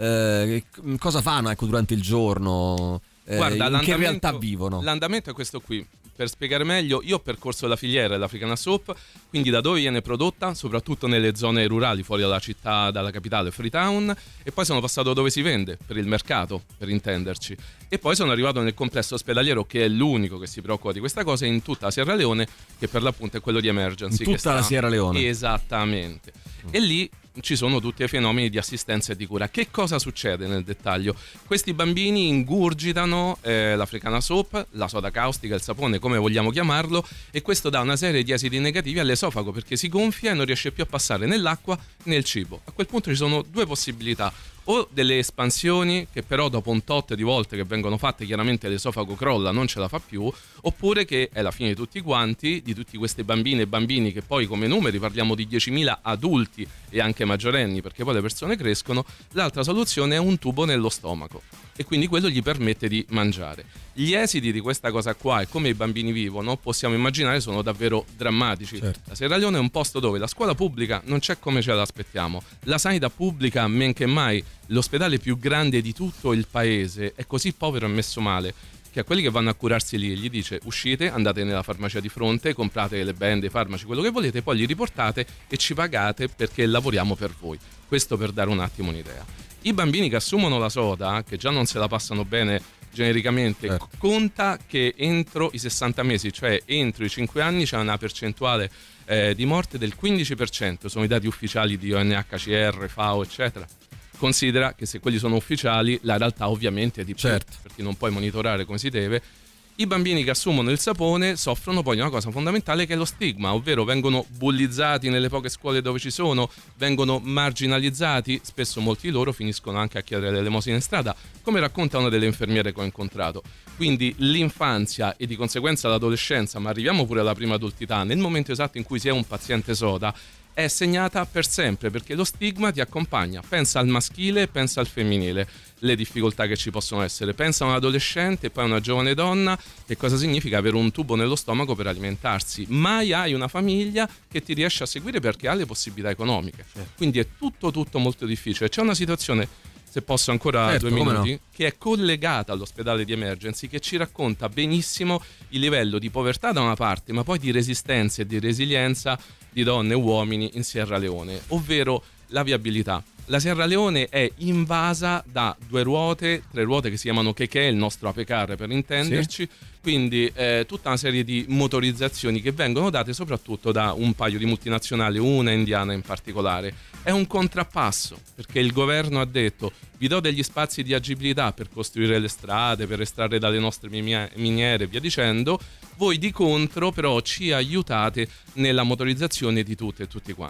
cosa fanno, ecco, durante il giorno? Guarda, in che realtà vivono? L'andamento è questo qui. Per spiegare meglio, io ho percorso la filiera dell'Africana Soap, quindi da dove viene prodotta, soprattutto nelle zone rurali fuori dalla città, dalla capitale Freetown, e poi sono passato dove si vende, per il mercato, per intenderci, e poi sono arrivato nel complesso ospedaliero, che è l'unico che si preoccupa di questa cosa in tutta la Sierra Leone, che per l'appunto è quello di Emergency. In tutta la Sierra Leone? Esattamente. E lì ci sono tutti i fenomeni di assistenza e di cura. Che cosa succede nel dettaglio? Questi bambini ingurgitano l'Africana Soap, la soda caustica, il sapone, come vogliamo chiamarlo, e questo dà una serie di esiti negativi all'esofago, perché si gonfia e non riesce più a passare né l'acqua né il cibo. A quel punto ci sono due possibilità: o delle espansioni che però dopo un tot di volte che vengono fatte chiaramente l'esofago crolla, non ce la fa più, oppure che è la fine di tutti quanti, di tutti questi bambine e bambini, che poi come numeri parliamo di 10.000 adulti e anche maggiorenni, perché poi le persone crescono. L'altra soluzione è un tubo nello stomaco, e quindi quello gli permette di mangiare. Gli esiti di questa cosa qua e come i bambini vivono, possiamo immaginare, sono davvero drammatici. La Sierra Leone è un posto dove la scuola pubblica non c'è come ce l'aspettiamo, la sanità pubblica men che mai, l'ospedale più grande di tutto il paese è così povero e messo male che a quelli che vanno a curarsi lì gli dice: uscite, andate nella farmacia di fronte, comprate le bende, i farmaci, quello che volete, poi li riportate e ci pagate perché lavoriamo per voi. Questo per dare un attimo un'idea. I bambini che assumono la soda, che già non se la passano bene genericamente, conta che entro i 60 mesi, cioè entro i 5 anni, c'è una percentuale di morte del 15%, sono i dati ufficiali di UNHCR, FAO, eccetera. Considera che se quelli sono ufficiali, la realtà ovviamente è di più, perché non puoi monitorare come si deve. I bambini che assumono il sapone soffrono poi di una cosa fondamentale, che è lo stigma, ovvero vengono bullizzati nelle poche scuole dove ci sono, vengono marginalizzati, spesso molti di loro finiscono anche a chiedere l'elemosina in strada, come racconta una delle infermiere che ho incontrato. Quindi l'infanzia e di conseguenza l'adolescenza, ma arriviamo pure alla prima adultità, nel momento esatto in cui si è un paziente soda, è segnata per sempre, perché lo stigma ti accompagna. Pensa al maschile, pensa al femminile, le difficoltà che ci possono essere. Pensa a un adolescente e poi a una giovane donna, che cosa significa avere un tubo nello stomaco per alimentarsi. Mai hai una famiglia che ti riesce a seguire perché ha le possibilità economiche. Quindi è tutto molto difficile. C'è una situazione, se posso ancora 2 minuti, no, che è collegata all'ospedale di Emergency, che ci racconta benissimo il livello di povertà da una parte, ma poi di resistenza e di resilienza di donne e uomini in Sierra Leone, ovvero la viabilità. La Sierra Leone è invasa da 2 ruote, 3 ruote che si chiamano Keke, il nostro apecar per intenderci, quindi tutta una serie di motorizzazioni che vengono date soprattutto da un paio di multinazionali, una indiana in particolare. È un contrappasso, perché il governo ha detto: vi do degli spazi di agibilità per costruire le strade, per estrarre dalle nostre miniere e via dicendo, voi di contro però ci aiutate nella motorizzazione di tutte e tutti quanti.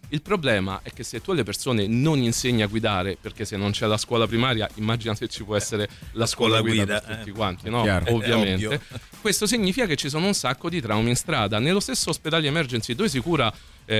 Il problema è che se tu alle persone non insegni a guidare, perché se non c'è la scuola primaria, immagina se ci può essere la scuola guida per tutti quanti, no? Ovviamente. Questo significa che ci sono un sacco di traumi in strada. Nello stesso ospedale emergency dove si curano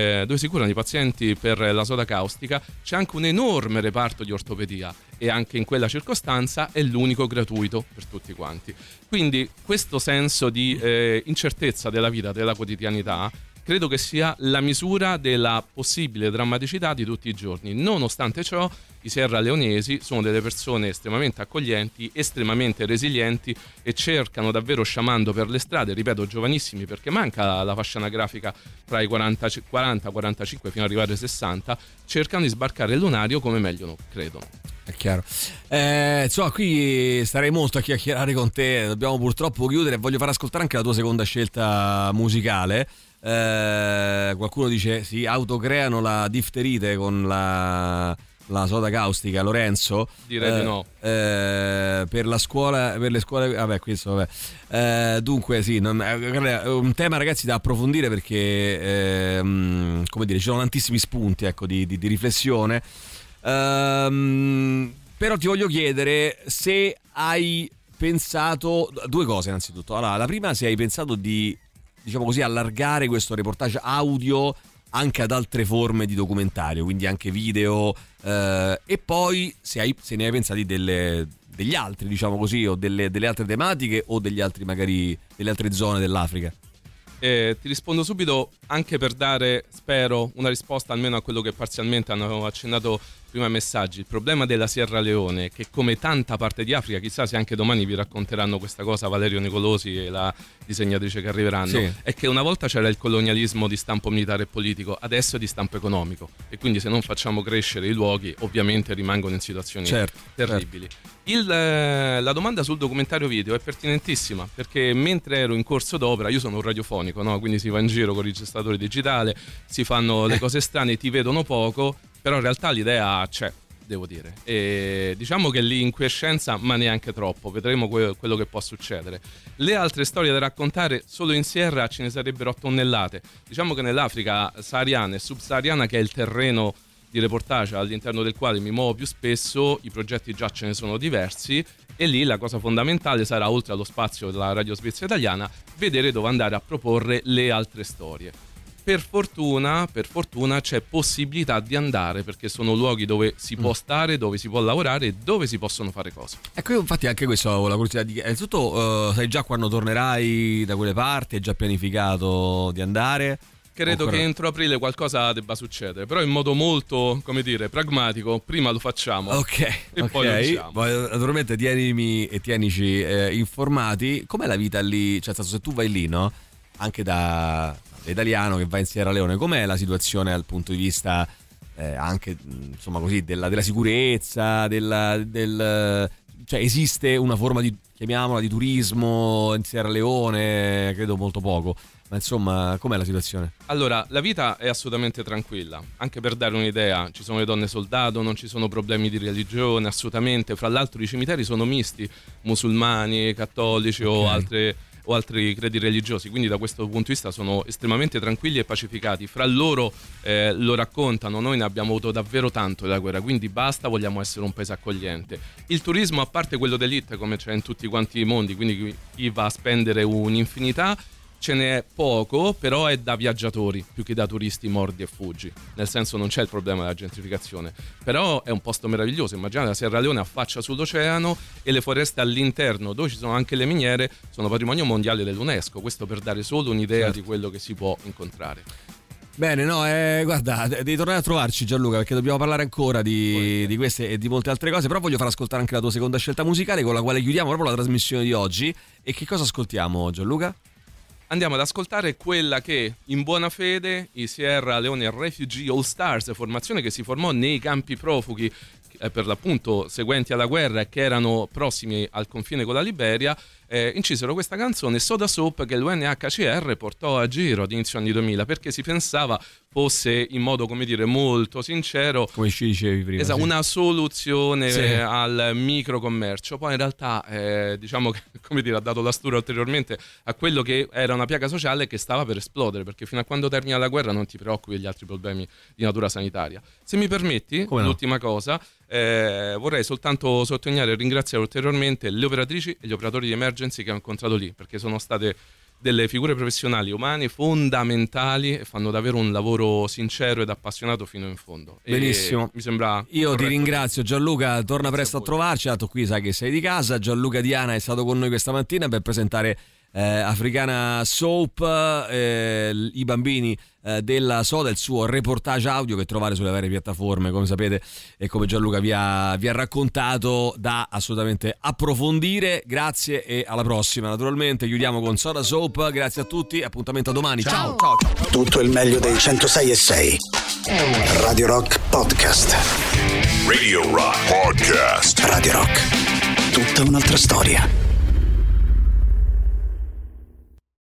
i pazienti per la soda caustica, c'è anche un enorme reparto di ortopedia e anche in quella circostanza è l'unico gratuito per tutti quanti. Quindi questo senso di incertezza della vita, della quotidianità, credo che sia la misura della possibile drammaticità di tutti i giorni. Nonostante ciò, i sierraleonesi sono delle persone estremamente accoglienti, estremamente resilienti e cercano davvero, sciamando per le strade, ripeto, giovanissimi, perché manca la fascia anagrafica tra i 40-45 fino ad arrivare ai 60, cercano di sbarcare il lunario come meglio credono. È chiaro. Insomma, qui starei molto a chiacchierare con te, dobbiamo purtroppo chiudere. Voglio far ascoltare anche la tua seconda scelta musicale. Qualcuno dice sì, autocreano la difterite con la soda caustica, Lorenzo. Direi di no. Per le scuole, vabbè, questo vabbè. Dunque sì, è un tema, ragazzi, da approfondire, perché come dire, ci sono tantissimi spunti, ecco, di riflessione. Però ti voglio chiedere se hai pensato due cose. Innanzitutto, allora, la prima, se hai pensato di, diciamo così, allargare questo reportage audio anche ad altre forme di documentario, quindi anche video, e poi se ne hai pensati degli altri, diciamo così, o delle altre tematiche, o degli altri, magari delle altre zone dell'Africa. Ti rispondo subito, anche per dare, spero, una risposta almeno a quello che parzialmente hanno accennato prima i messaggi. Il problema della Sierra Leone, che come tanta parte di Africa, chissà se anche domani vi racconteranno questa cosa Valerio Nicolosi e la disegnatrice che arriveranno, sì, è che una volta c'era il colonialismo di stampo militare e politico, adesso è di stampo economico, e quindi se non facciamo crescere i luoghi, ovviamente rimangono in situazioni terribili. La domanda sul documentario video è pertinentissima, perché mentre ero in corso d'opera, io sono un radiofonico, no? Quindi si va in giro con il registratore digitale, si fanno le cose strane, ti vedono poco, però in realtà l'idea c'è, devo dire, e diciamo che lì in quiescenza, ma neanche troppo, vedremo quello che può succedere. Le altre storie da raccontare, solo in Sierra ce ne sarebbero a tonnellate. Diciamo che nell'Africa sahariana e subsahariana, che è il terreno di reportage all'interno del quale mi muovo più spesso, i progetti già ce ne sono diversi, e lì la cosa fondamentale sarà, oltre allo spazio della Radio Svizzera Italiana, vedere dove andare a proporre le altre storie. Per fortuna c'è possibilità di andare, perché sono luoghi dove si può stare, dove si può lavorare e dove si possono fare cose. Ecco, io infatti anche questo avevo la curiosità di... Innanzitutto, sai già quando tornerai da quelle parti? Hai già pianificato di andare? Credo che entro aprile qualcosa debba succedere, però in modo molto, come dire, pragmatico. Prima lo facciamo, e poi lo diciamo. Naturalmente tienici informati. Com'è la vita lì? Cioè, se tu vai lì, no? Anche da italiano che va in Sierra Leone, com'è la situazione dal punto di vista anche, insomma, così, della sicurezza, cioè, esiste una forma di, chiamiamola, di turismo in Sierra Leone? Credo molto poco. Ma insomma, com'è la situazione? Allora, la vita è assolutamente tranquilla. Anche per dare un'idea, ci sono le donne soldato, non ci sono problemi di religione, assolutamente. Fra l'altro i cimiteri sono misti, musulmani, cattolici o altri credi religiosi, quindi da questo punto di vista sono estremamente tranquilli e pacificati. Fra loro lo raccontano: noi ne abbiamo avuto davvero tanto della guerra, quindi basta, vogliamo essere un paese accogliente. Il turismo, a parte quello d'élite come c'è in tutti quanti i mondi, quindi chi va a spendere un'infinità, ce n'è poco, però è da viaggiatori più che da turisti mordi e fuggi, nel senso non c'è il problema della gentrificazione, però è un posto meraviglioso. Immaginate la Sierra Leone affaccia sull'oceano e le foreste all'interno, dove ci sono anche le miniere, sono patrimonio mondiale dell'UNESCO. Questo per dare solo un'idea di quello che si può incontrare. Bene, no, guarda, devi tornare a trovarci, Gianluca, perché dobbiamo parlare ancora di queste e di molte altre cose, però voglio far ascoltare anche la tua seconda scelta musicale, con la quale chiudiamo proprio la trasmissione di oggi. E che cosa ascoltiamo, Gianluca? Andiamo ad ascoltare quella che, in buona fede, i Sierra Leone Refugee All Stars, formazione che si formò nei campi profughi per l'appunto seguenti alla guerra e che erano prossimi al confine con la Liberia, incisero questa canzone Soda Soap che l'UNHCR portò a giro ad inizio anni 2000 perché si pensava fosse in modo, come dire, molto sincero, come ci dicevi prima, una soluzione al microcommercio. Poi in realtà diciamo che, come dire, ha dato la stura ulteriormente a quello che era una piaga sociale che stava per esplodere, perché fino a quando termina la guerra non ti preoccupi degli altri problemi di natura sanitaria. Se mi permetti, l'ultima cosa, vorrei soltanto sottolineare e ringraziare ulteriormente le operatrici e gli operatori di emergency che ho incontrato lì, perché sono state delle figure professionali umane fondamentali e fanno davvero un lavoro sincero ed appassionato fino in fondo. Benissimo, mi sembra io corretto. Ti ringrazio Gianluca, torna presto a trovarci, dato qui sai che sei di casa. Gianluca Diana è stato con noi questa mattina per presentare Africana Soap, i bambini della Soda, il suo reportage audio che trovate sulle varie piattaforme, come sapete, e come Gianluca vi ha raccontato, da assolutamente approfondire. Grazie e alla prossima. Naturalmente chiudiamo con Soda Soap, grazie a tutti, appuntamento a domani. Ciao. Tutto il meglio dei 106.6 Radio Rock Podcast. Radio Rock Podcast. Radio Rock, tutta un'altra storia.